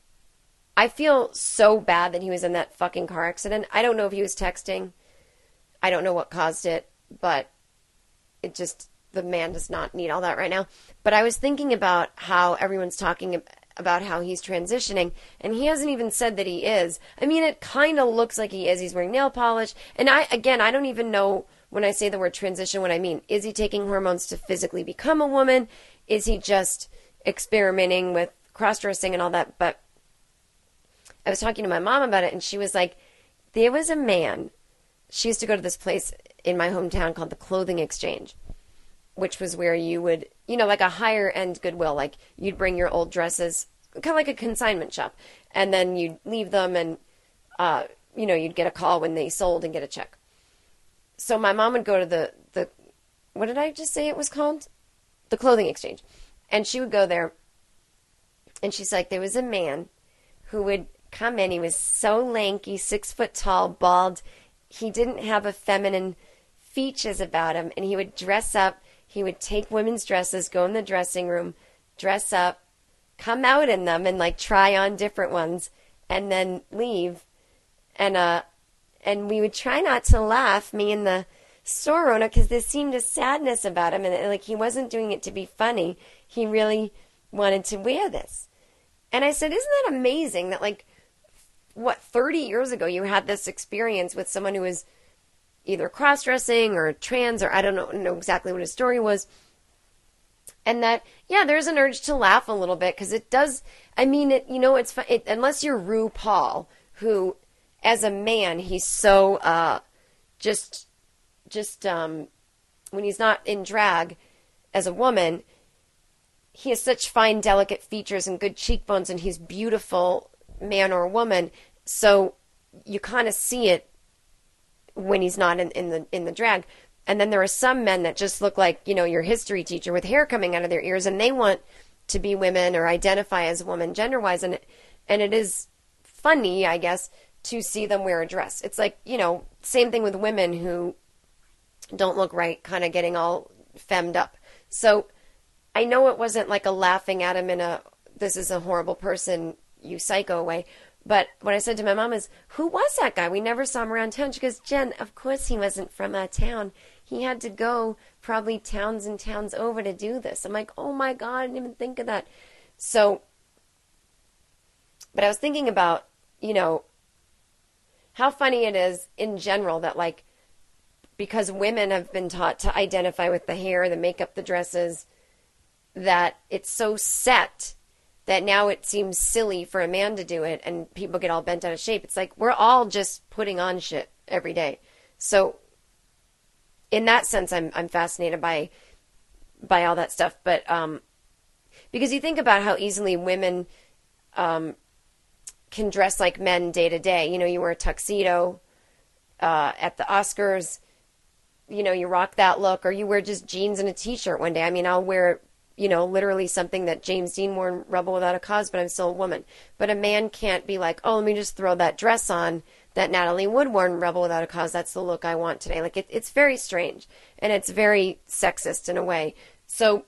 I feel so bad that he was in that fucking car accident. I don't know if he was texting. I don't know what caused it, but it just the man does not need all that right now. But I was thinking about how everyone's talking about how he's transitioning, and he hasn't even said that he is. I mean, it kind of looks like he is. He's wearing nail polish. And I, again, I don't even know when I say the word transition what I mean. Is he taking hormones to physically become a woman? Is he just experimenting with cross-dressing and all that? But I was talking to my mom about it, and she was like, there was a man. She used to go to this place in my hometown called the Clothing Exchange, which was where you would, you know, like a higher end Goodwill, like you'd bring your old dresses, kind of like a consignment shop, and then you'd leave them and, uh, you know, you'd get a call when they sold and get a check. So my mom would go to the, the, what did I just say it was called? The Clothing Exchange. And she would go there, and she's like, there was a man who would come in. He was so lanky, six foot tall, bald. He didn't have a feminine features about him, and he would dress up. He would take women's dresses, go in the dressing room, dress up, come out in them and like try on different ones and then leave. And, uh, and we would try not to laugh, me and the store owner, because there seemed a sadness about him. And, and like, he wasn't doing it to be funny. He really wanted to wear this. And I said, isn't that amazing that like, what, thirty years ago you had this experience with someone who was either cross-dressing or trans, or I don't know, know exactly what his story was. And that, yeah, there's an urge to laugh a little bit because it does, I mean, it, you know, it's fun, it, unless you're RuPaul, who, as a man, he's so, uh, just, just, um, when he's not in drag as a woman, he has such fine, delicate features and good cheekbones, and he's beautiful, man or woman. So you kind of see it when he's not in, in the in the drag. And then there are some men that just look like, you know, your history teacher with hair coming out of their ears, and they want to be women or identify as a woman gender-wise. And it, and it is funny, I guess, to see them wear a dress. It's like, you know, same thing with women who don't look right, kind of getting all femmed up. So I know it wasn't like a laughing at him in a, this is a horrible person, you psycho way. But what I said to my mom is, who was that guy? We never saw him around town. She goes, Jen, of course he wasn't from a town. He had to go probably towns and towns over to do this. I'm like, oh my God, I didn't even think of that. So, but I was thinking about, you know, how funny it is in general that, like, because women have been taught to identify with the hair, the makeup, the dresses, that it's so set that now it seems silly for a man to do it and people get all bent out of shape. It's like we're all just putting on shit every day. So in that sense, I'm I'm fascinated by by all that stuff. But um, because you think about how easily women um, can dress like men day to day. You know, you wear a tuxedo uh, at the Oscars. You know, you rock that look, or you wear just jeans and a t-shirt one day. I mean, I'll wear, you know, literally something that James Dean wore in Rebel Without a Cause, but I'm still a woman. But a man can't be like, oh, let me just throw that dress on that Natalie Wood wore in Rebel Without a Cause. That's the look I want today. Like, it, it's very strange, and it's very sexist in a way. So,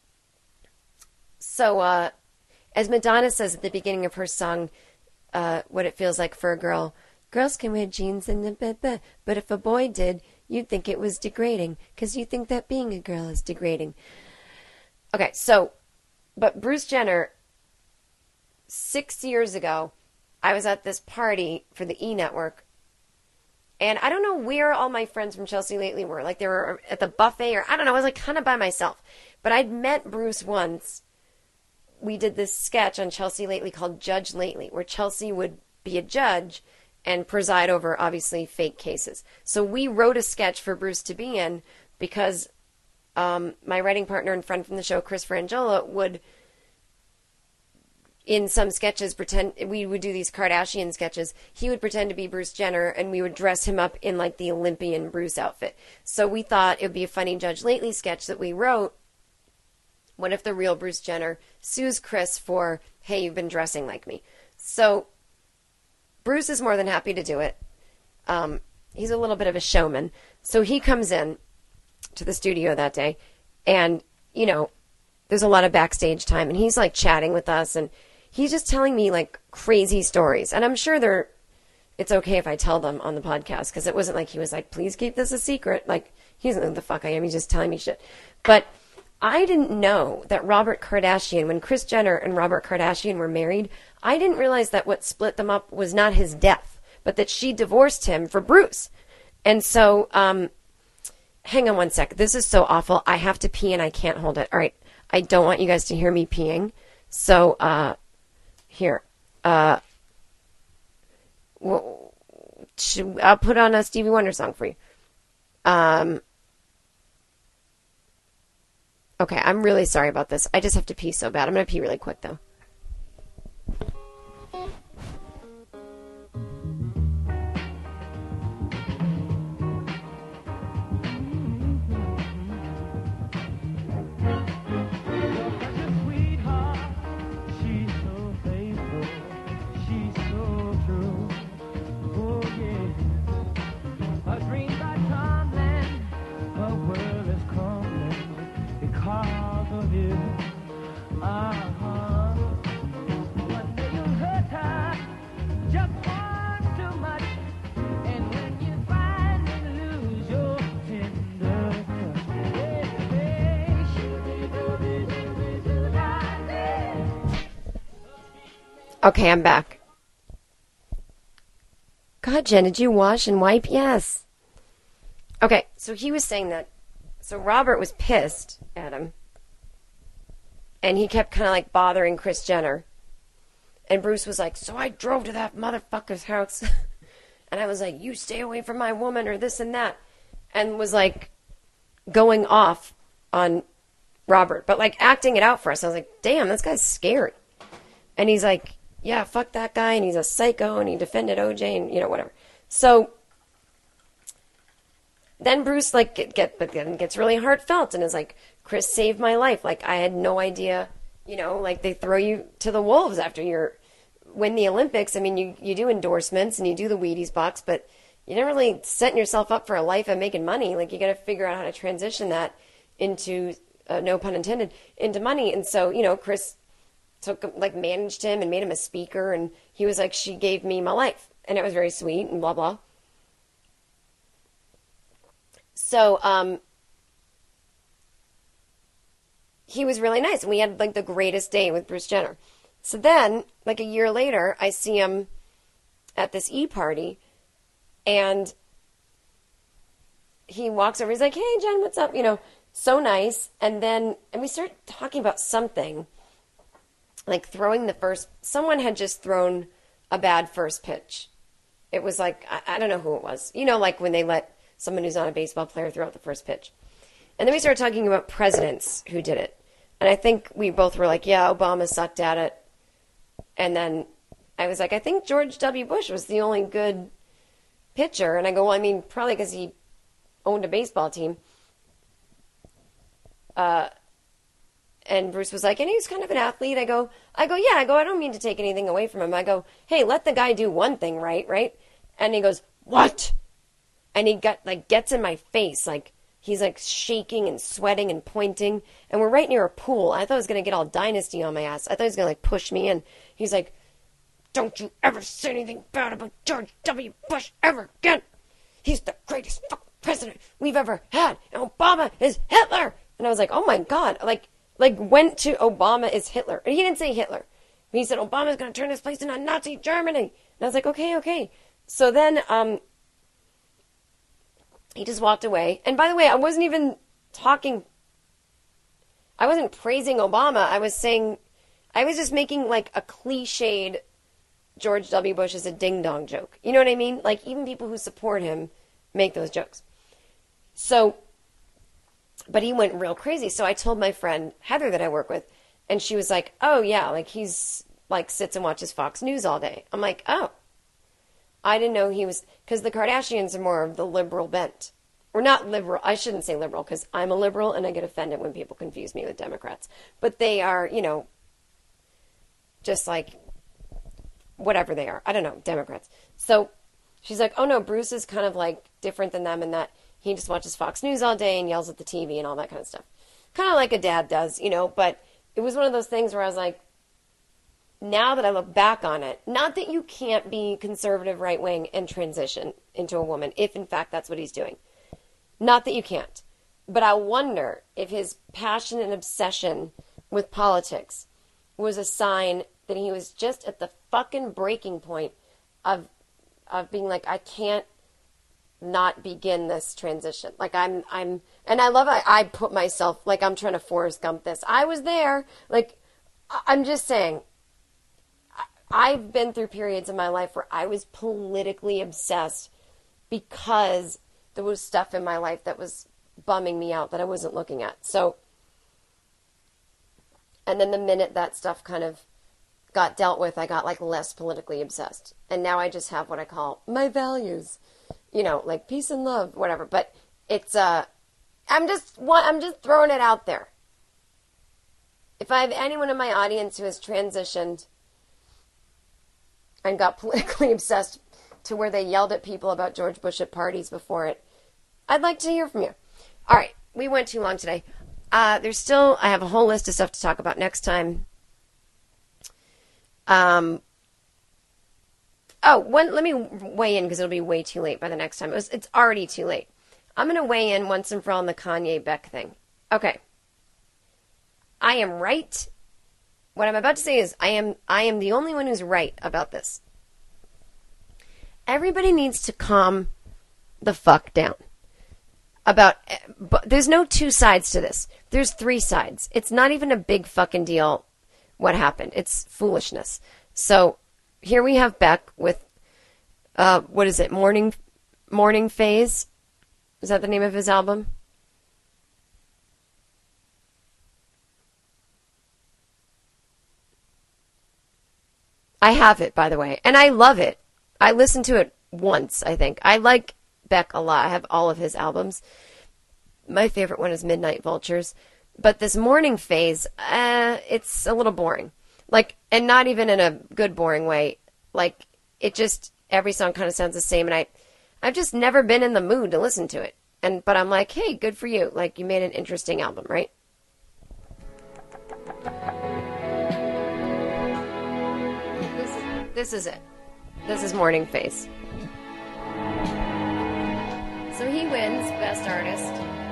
so uh, as Madonna says at the beginning of her song, uh, What It Feels Like for a Girl, girls can wear jeans and blah, blah, but if a boy did, you'd think it was degrading, because you think that being a girl is degrading. Okay, so, but Bruce Jenner, six years ago, I was at this party for the E! Network, and I don't know where all my friends from Chelsea Lately were. Like, they were at the buffet, or I don't know, I was like kind of by myself. But I'd met Bruce once. We did this sketch on Chelsea Lately called Judge Lately, where Chelsea would be a judge and preside over, obviously, fake cases. So we wrote a sketch for Bruce to be in because um, my writing partner and friend from the show, Chris Frangiola, would, in some sketches, pretend, we would do these Kardashian sketches. He would pretend to be Bruce Jenner, and we would dress him up in, like, the Olympian Bruce outfit. So we thought it would be a funny Judge Lately sketch that we wrote. What if the real Bruce Jenner sues Chris for, hey, you've been dressing like me? So Bruce is more than happy to do it. Um, he's a little bit of a showman. So he comes in to the studio that day, and, you know, there's a lot of backstage time, and he's, like, chatting with us, and he's just telling me, like, crazy stories. And I'm sure they're, it's okay if I tell them on the podcast, because it wasn't like he was like, please keep this a secret. Like, he doesn't know who the fuck I am. He's just telling me shit. But I didn't know that Robert Kardashian, when Kris Jenner and Robert Kardashian were married, I didn't realize that what split them up was not his death, but that she divorced him for Bruce. And so, um, hang on one sec. This is so awful. I have to pee and I can't hold it. All right. I don't want you guys to hear me peeing. So, uh, here. Uh, well, should, I'll put on a Stevie Wonder song for you. Um, okay. I'm really sorry about this. I just have to pee so bad. I'm going to pee really quick, though. Okay, I'm back. God, Jen, did you wash and wipe? Yes. Okay, so he was saying that. So Robert was pissed at him. And he kept kind of like bothering Kris Jenner. And Bruce was like, so I drove to that motherfucker's house. And I was like, you stay away from my woman or this and that. And was like going off on Robert. But like acting it out for us. I was like, damn, this guy's scary. And he's like, yeah, fuck that guy, and he's a psycho, and he defended O J, and, you know, whatever. So then Bruce, like, get, get but then gets really heartfelt, and is like, Kris saved my life. Like, I had no idea, you know, like, they throw you to the wolves after you're win the Olympics, I mean, you, you do endorsements and you do the Wheaties box, but you're not really setting yourself up for a life of making money. Like, you got to figure out how to transition that into, uh, no pun intended, into money. And so, you know, Chris took, like, managed him and made him a speaker. And he was like, she gave me my life. And it was very sweet and blah, blah. So, um, he was really nice. And we had, like, the greatest day with Bruce Jenner. So then, like, a year later, I see him at this E-party. And he walks over. He's like, hey, Jen, what's up? You know, so nice. And then, and we start talking about something, like throwing the first, someone had just thrown a bad first pitch. It was like, I, I don't know who it was. You know, like when they let someone who's not a baseball player throw out the first pitch. And then we started talking about presidents who did it. And I think we both were like, yeah, Obama sucked at it. And then I was like, I think George W. Bush was the only good pitcher. And I go, well, I mean, probably because he owned a baseball team. Uh, and Bruce was like, and he was kind of an athlete. I go, I go, yeah, I go, I don't mean to take anything away from him. I go, hey, let the guy do one thing right, right? And he goes, what? And he got, like, gets in my face, like, he's, like, shaking and sweating and pointing. And we're right near a pool. I thought I was going to get all Dynasty on my ass. I thought he was going to, like, push me in. He's like, don't you ever say anything bad about George W. Bush ever again. He's the greatest fucking president we've ever had. And Obama is Hitler. And I was like, oh, my God. Like, like went to Obama is Hitler. And he didn't say Hitler. He said, Obama's going to turn this place into Nazi Germany. And I was like, okay, okay. So then um, he just walked away. And by the way, I wasn't even talking. I wasn't praising Obama. I was saying, I was just making like a cliched George W. Bush is a ding-dong joke. You know what I mean? Like, even people who support him make those jokes. So, but he went real crazy. So I told my friend, Heather, that I work with, and she was like, oh, yeah, like, he's, like, sits and watches Fox News all day. I'm like, oh. I didn't know he was, because the Kardashians are more of the liberal bent. Or not liberal, I shouldn't say liberal, because I'm a liberal, and I get offended when people confuse me with Democrats. But they are, you know, just like whatever they are. I don't know, Democrats. So she's like, oh no, Bruce is kind of like different than them in that he just watches Fox News all day and yells at the T V and all that kind of stuff. Kind of like a dad does, you know, but it was one of those things where I was like, now that I look back on it, not that you can't be conservative right wing and transition into a woman, if in fact that's what he's doing. Not that you can't. But I wonder if his passion and obsession with politics was a sign that he was just at the fucking breaking point of of being like, I can't not begin this transition. Like I'm, I'm, and I love, I, I put myself, like I'm trying to Forrest Gump this. I was there. Like, I'm just saying, I've been through periods in my life where I was politically obsessed because there was stuff in my life that was bumming me out that I wasn't looking at. So, and then the minute that stuff kind of got dealt with, I got like less politically obsessed. And now I just have what I call my values, you know, like peace and love, whatever. But it's, uh, I'm just, I'm just throwing it out there. If I have anyone in my audience who has transitioned and got politically obsessed to where they yelled at people about George Bush at parties before it, I'd like to hear from you. All right, we went too long today. Uh, there's still, I have a whole list of stuff to talk about next time. Um. Oh, one, let me weigh in because it'll be way too late by the next time. It was, it's already too late. I'm going to weigh in once and for all on the Kanye Beck thing. Okay. I am right. What I'm about to say is I am I am the only one who's right about this. Everybody needs to calm the fuck down. About, but there's no two sides to this. There's three sides. It's not even a big fucking deal what happened. It's foolishness. So here we have Beck with, uh, what is it? Morning, Morning Phase. Is that the name of his album? I have it, by the way, and I love it. I listened to it once, I think. I like Beck a lot. I have all of his albums. My favorite one is Midnight Vultures. But this Morning Phase, uh, it's a little boring. Like, and not even in a good, boring way. Like, it just, every song kind of sounds the same, and I, I've just never been in the mood to listen to it. And, but I'm like, hey, good for you. Like, you made an interesting album, right? This is, this is it. This is Morning Face. So he wins Best Artist.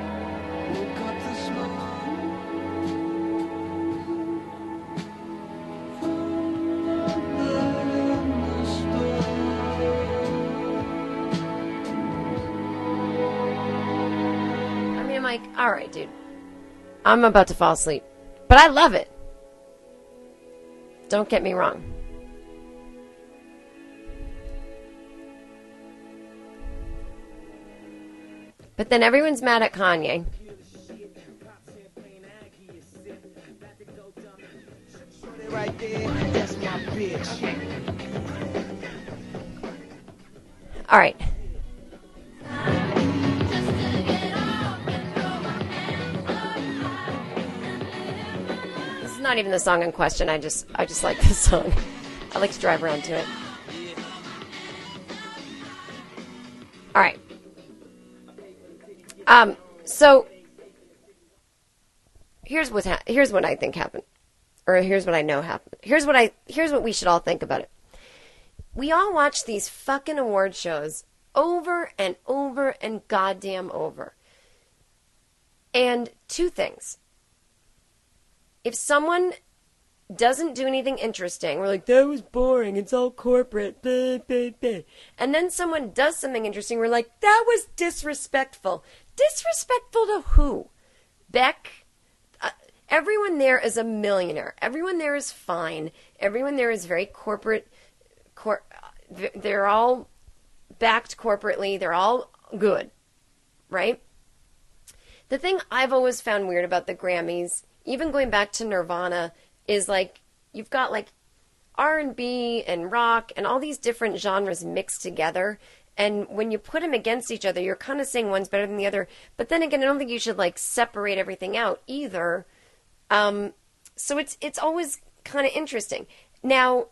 I mean, I'm like, all right, dude. I'm about to fall asleep. But I love it. Don't get me wrong. But then everyone's mad at Kanye. All right. This is not even the song in question. I just I just like this song. I like to drive around to it. All right. Um, so here's what ha- here's what I think happened, or here's what I know happened. Here's what I here's what we should all think about it. We all watch these fucking award shows over and over and goddamn over. And two things. If someone doesn't do anything interesting, we're like, that was boring, it's all corporate, blah, blah, blah. And then someone does something interesting, we're like, that was disrespectful. Disrespectful to who? Beck? Uh, everyone there is a millionaire. Everyone there is fine. Everyone there is very corporate. Cor- they're all backed corporately. They're all good, right? The thing I've always found weird about the Grammys, even going back to Nirvana, is like you've got like R and B and rock and all these different genres mixed together. And when you put them against each other, you're kind of saying one's better than the other. But then again, I don't think you should like separate everything out either. Um, so it's it's always kind of interesting. Now,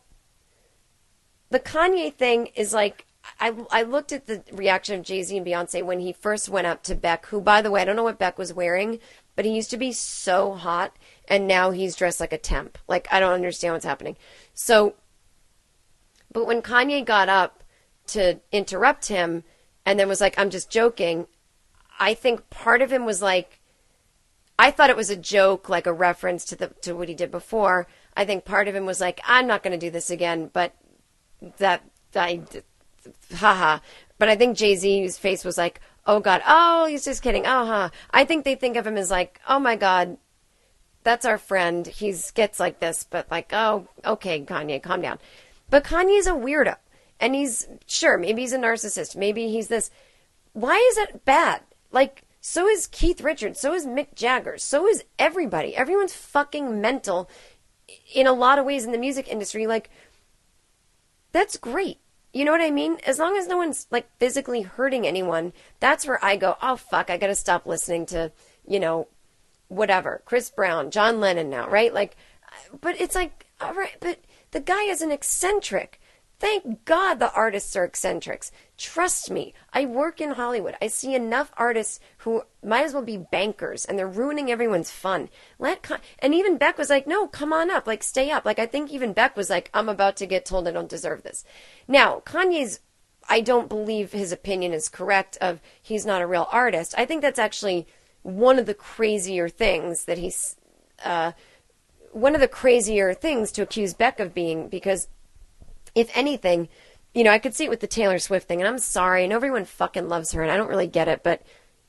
the Kanye thing is like, I, I looked at the reaction of Jay-Z and Beyonce when he first went up to Beck, who, by the way, I don't know what Beck was wearing, but he used to be so hot, and now he's dressed like a temp. Like, I don't understand what's happening. So, but when Kanye got up to interrupt him and then was like, I'm just joking, I think part of him was like, I thought it was a joke, like a reference to the to what he did before. I think part of him was like, I'm not going to do this again, but that, I, haha. But I think Jay-Z's face was like, oh God, oh, he's just kidding, oh, huh. I think they think of him as like, oh my God, that's our friend. He gets like this, but like, oh, okay, Kanye, calm down. But Kanye's a weirdo. And he's, sure, maybe he's a narcissist. Maybe he's this. Why is it bad? Like, so is Keith Richards. So is Mick Jagger. So is everybody. Everyone's fucking mental in a lot of ways in the music industry. Like, that's great. You know what I mean? As long as no one's, like, physically hurting anyone, that's where I go, oh, fuck, I gotta stop listening to, you know, whatever. Chris Brown, John Lennon now, right? Like, but it's like, all right, but the guy is an eccentric. Thank God the artists are eccentrics. Trust me, I work in Hollywood. I see enough artists who might as well be bankers, and they're ruining everyone's fun. Let Con- and even Beck was like, no, come on up, like, stay up. Like, I think even Beck was like, I'm about to get told I don't deserve this. Now, Kanye's, I don't believe his opinion is correct of he's not a real artist. I think that's actually one of the crazier things that he's, uh, one of the crazier things to accuse Beck of being, because if anything, you know, I could see it with the Taylor Swift thing, and I'm sorry, and everyone fucking loves her, and I don't really get it, but,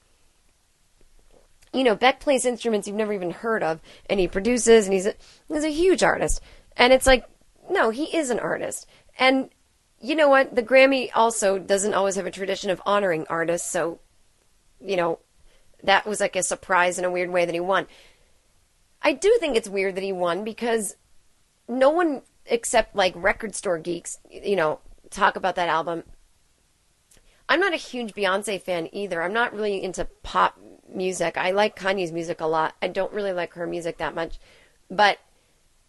you know, Beck plays instruments you've never even heard of, and he produces, and he's a, he's a huge artist. And it's like, no, he is an artist. And you know what? The Grammy also doesn't always have a tradition of honoring artists, so, you know, that was like a surprise in a weird way that he won. I do think it's weird that he won, because no one except like record store geeks, you know, talk about that album. I'm not a huge Beyonce fan either. I'm not really into pop music. I like Kanye's music a lot. I don't really like her music that much. But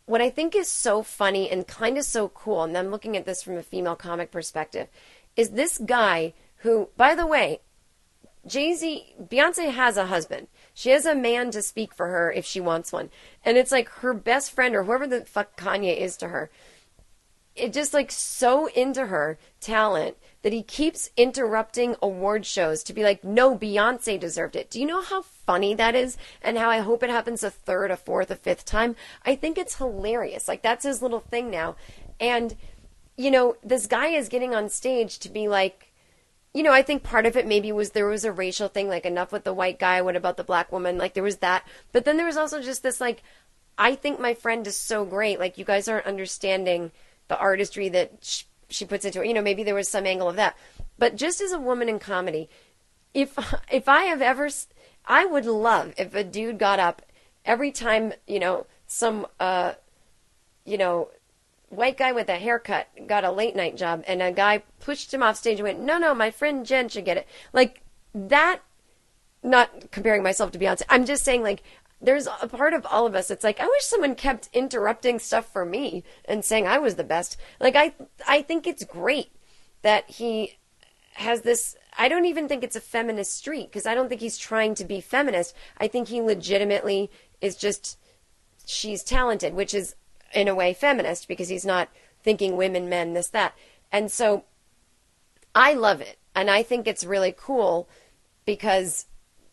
what I think is so funny and kind of so cool, and I'm looking at this from a female comic perspective, is this guy who, by the way, Jay-Z, Beyonce has a husband. She has a man to speak for her if she wants one. And it's like her best friend or whoever the fuck Kanye is to her, it just like so into her talent that he keeps interrupting award shows to be like, no, Beyonce deserved it. Do you know how funny that is? And how I hope it happens a third, a fourth, a fifth time? I think it's hilarious. Like, that's his little thing now. And, you know, this guy is getting on stage to be like, you know, I think part of it maybe was there was a racial thing, like enough with the white guy, what about the black woman? Like there was that. But then there was also just this like, I think my friend is so great. Like you guys aren't understanding the artistry that she, she puts into it. You know, maybe there was some angle of that. But just as a woman in comedy, if if I have ever, I would love if a dude got up every time, you know, some, uh, you know, white guy with a haircut got a late night job and a guy pushed him off stage and went, no, no, my friend Jen should get it. Like that, not comparing myself to Beyonce. I'm just saying like, there's a part of all of us. It's like, I wish someone kept interrupting stuff for me and saying I was the best. Like, I, I think it's great that he has this, I don't even think it's a feminist streak because I don't think he's trying to be feminist. I think he legitimately is just, she's talented, which is in a way feminist because he's not thinking women, men, this, that. And so I love it. And I think it's really cool because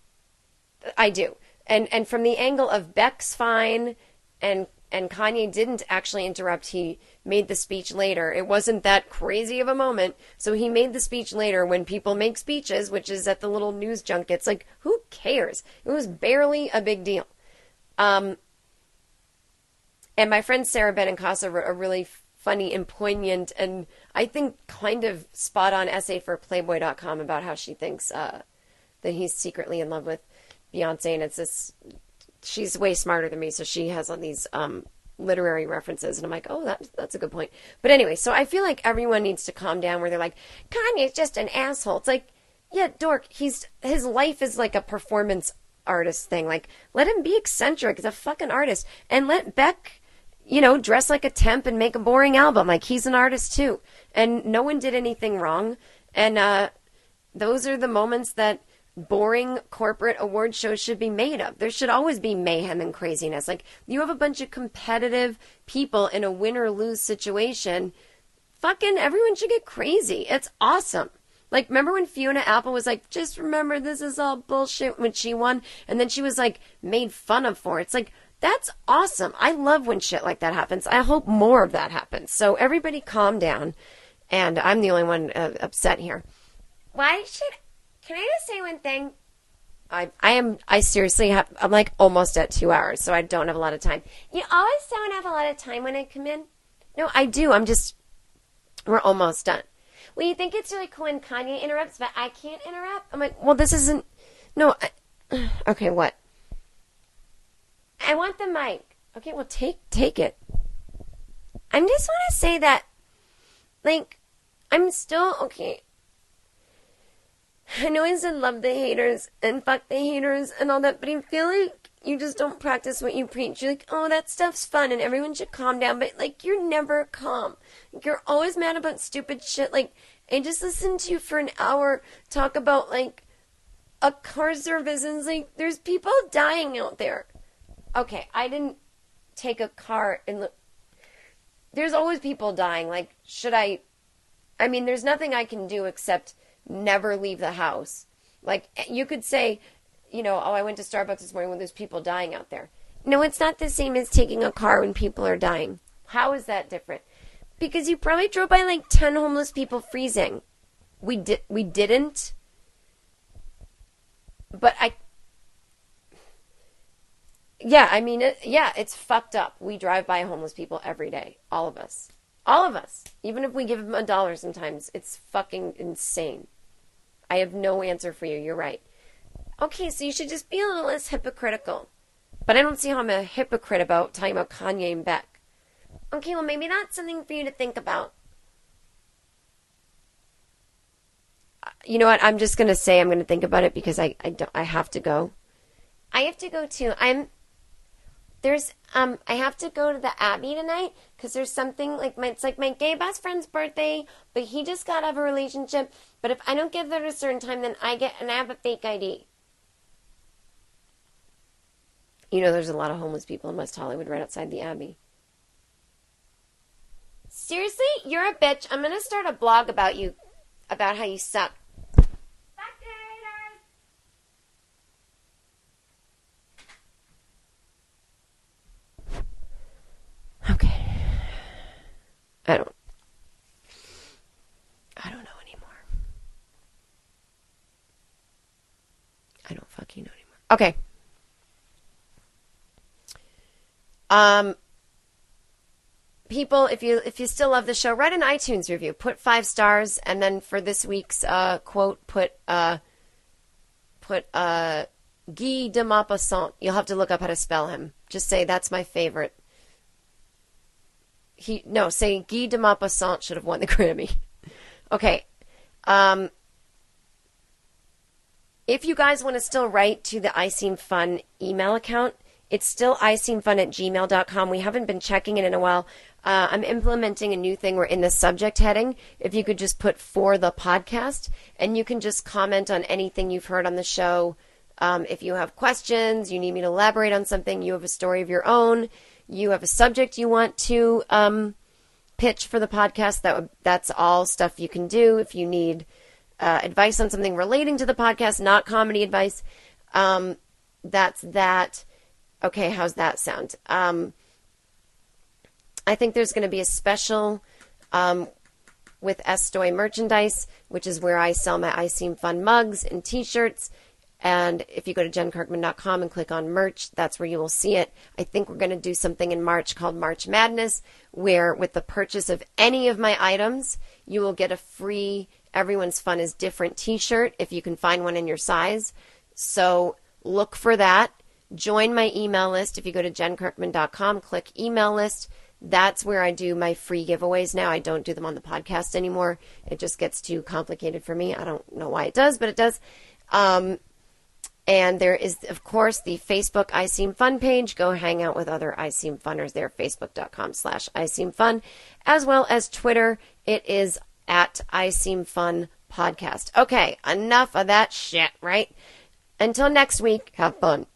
I do. And and from the angle of Beck's fine and and Kanye didn't actually interrupt. He made the speech later. It wasn't that crazy of a moment. So he made the speech later when people make speeches, which is at the little news junkets. Like, who cares? It was barely a big deal. Um, and my friend Sarah Benincasa wrote a really funny and poignant and I think kind of spot on essay for Playboy dot com about how she thinks uh, that he's secretly in love with Beyonce, and it's this, she's way smarter than me, so she has all these um, literary references, and I'm like, oh, that, that's a good point. But anyway, so I feel like everyone needs to calm down where they're like, Kanye's just an asshole. It's like, yeah, dork, he's, his life is like a performance artist thing. Like, let him be eccentric, he's a fucking artist, and let Beck, you know, dress like a temp and make a boring album. Like, he's an artist too, and no one did anything wrong, and uh, those are the moments that boring corporate award shows should be made of. There should always be mayhem and craziness. Like, you have a bunch of competitive people in a win or lose situation. Fucking everyone should get crazy. It's awesome. Like, remember when Fiona Apple was like, just remember this is all bullshit when she won? And then she was like made fun of for it. It's like, that's awesome. I love when shit like that happens. I hope more of that happens. So everybody calm down. And I'm the only one uh, upset here. Why should Can I just say one thing? I I am, I seriously have, I'm like almost at two hours, so I don't have a lot of time. You always don't have a lot of time when I come in? No, I do. I'm just, we're almost done. Well, you think it's really cool when Kanye interrupts, but I can't interrupt? I'm like, well, this isn't, no, I, okay, what? I want the mic. Okay, well, take, take it. I just want to say that, like, I'm still, okay, I know I said love the haters and fuck the haters and all that, but I feel like you just don't practice what you preach. You're like, oh, that stuff's fun and everyone should calm down, but like, you're never calm. Like, you're always mad about stupid shit. Like, I just listened to you for an hour talk about like a car service and it's like, there's people dying out there. Okay, I didn't take a car and look. There's always people dying. Like, should I, I mean, there's nothing I can do except never leave the house. Like, you could say, you know, oh, I went to Starbucks this morning when there's people dying out there. No, it's not the same as taking a car when people are dying. How is that different? Because you probably drove by like ten homeless people freezing. We did, we didn't. But I, yeah, I mean, it, yeah, it's fucked up. We drive by homeless people every day. All of us. All of us. Even if we give them a dollar sometimes, it's fucking insane. I have no answer for you. You're right. Okay, so you should just be a little less hypocritical. But I don't see how I'm a hypocrite about talking about Kanye and Beck. Okay, well, maybe that's something for you to think about. You know what? I'm just going to say I'm going to think about it because I, I, don't, I have to go. I have to go too. I'm... there's, um, I have to go to the Abbey tonight because there's something like my, it's like my gay best friend's birthday, but he just got out of a relationship. But if I don't get there at a certain time, then I get, and I have a fake I D. You know, there's a lot of homeless people in West Hollywood right outside the Abbey. Seriously? You're a bitch. I'm going to start a blog about you, about how you suck. Okay. I don't. I don't know anymore. I don't fucking know anymore. Okay. Um. People, if you if you still love the show, write an iTunes review. Put five stars, and then for this week's uh, quote, put uh, put uh, Guy de Maupassant. You'll have to look up how to spell him. Just say that's my favorite. He no, say Guy de Maupassant should have won the Grammy. Okay. Um, if you guys want to still write to the I Seem Fun email account, it's still I seem fun at gmail dot com. We haven't been checking it in a while. Uh, I'm implementing a new thing where in the subject heading, if you could just put for the podcast, and you can just comment on anything you've heard on the show. Um, if you have questions, you need me to elaborate on something, you have a story of your own, you have a subject you want to um, pitch for the podcast, that that's all stuff you can do. If you need uh, advice on something relating to the podcast, not comedy advice, um, that's that. Okay, how's that sound? Um, I think there's going to be a special um, with Estoy merchandise, which is where I sell my I Seem Fun mugs and t-shirts. And if you go to jen kirkman dot com and click on merch, that's where you will see it. I think we're going to do something in March called March Madness, where with the purchase of any of my items, you will get a free Everyone's Fun is Different t-shirt if you can find one in your size. So look for that. Join my email list. If you go to jen kirkman dot com, click email list. That's where I do my free giveaways now. I don't do them on the podcast anymore. It just gets too complicated for me. I don't know why it does, but it does. Um, and there is, of course, the Facebook I Seem Fun page. Go hang out with other I Seem Funners there, facebook dot com slash I Seem Fun, as well as Twitter. It is at I Seem Fun Podcast. Okay, enough of that shit, right? Until next week, have fun.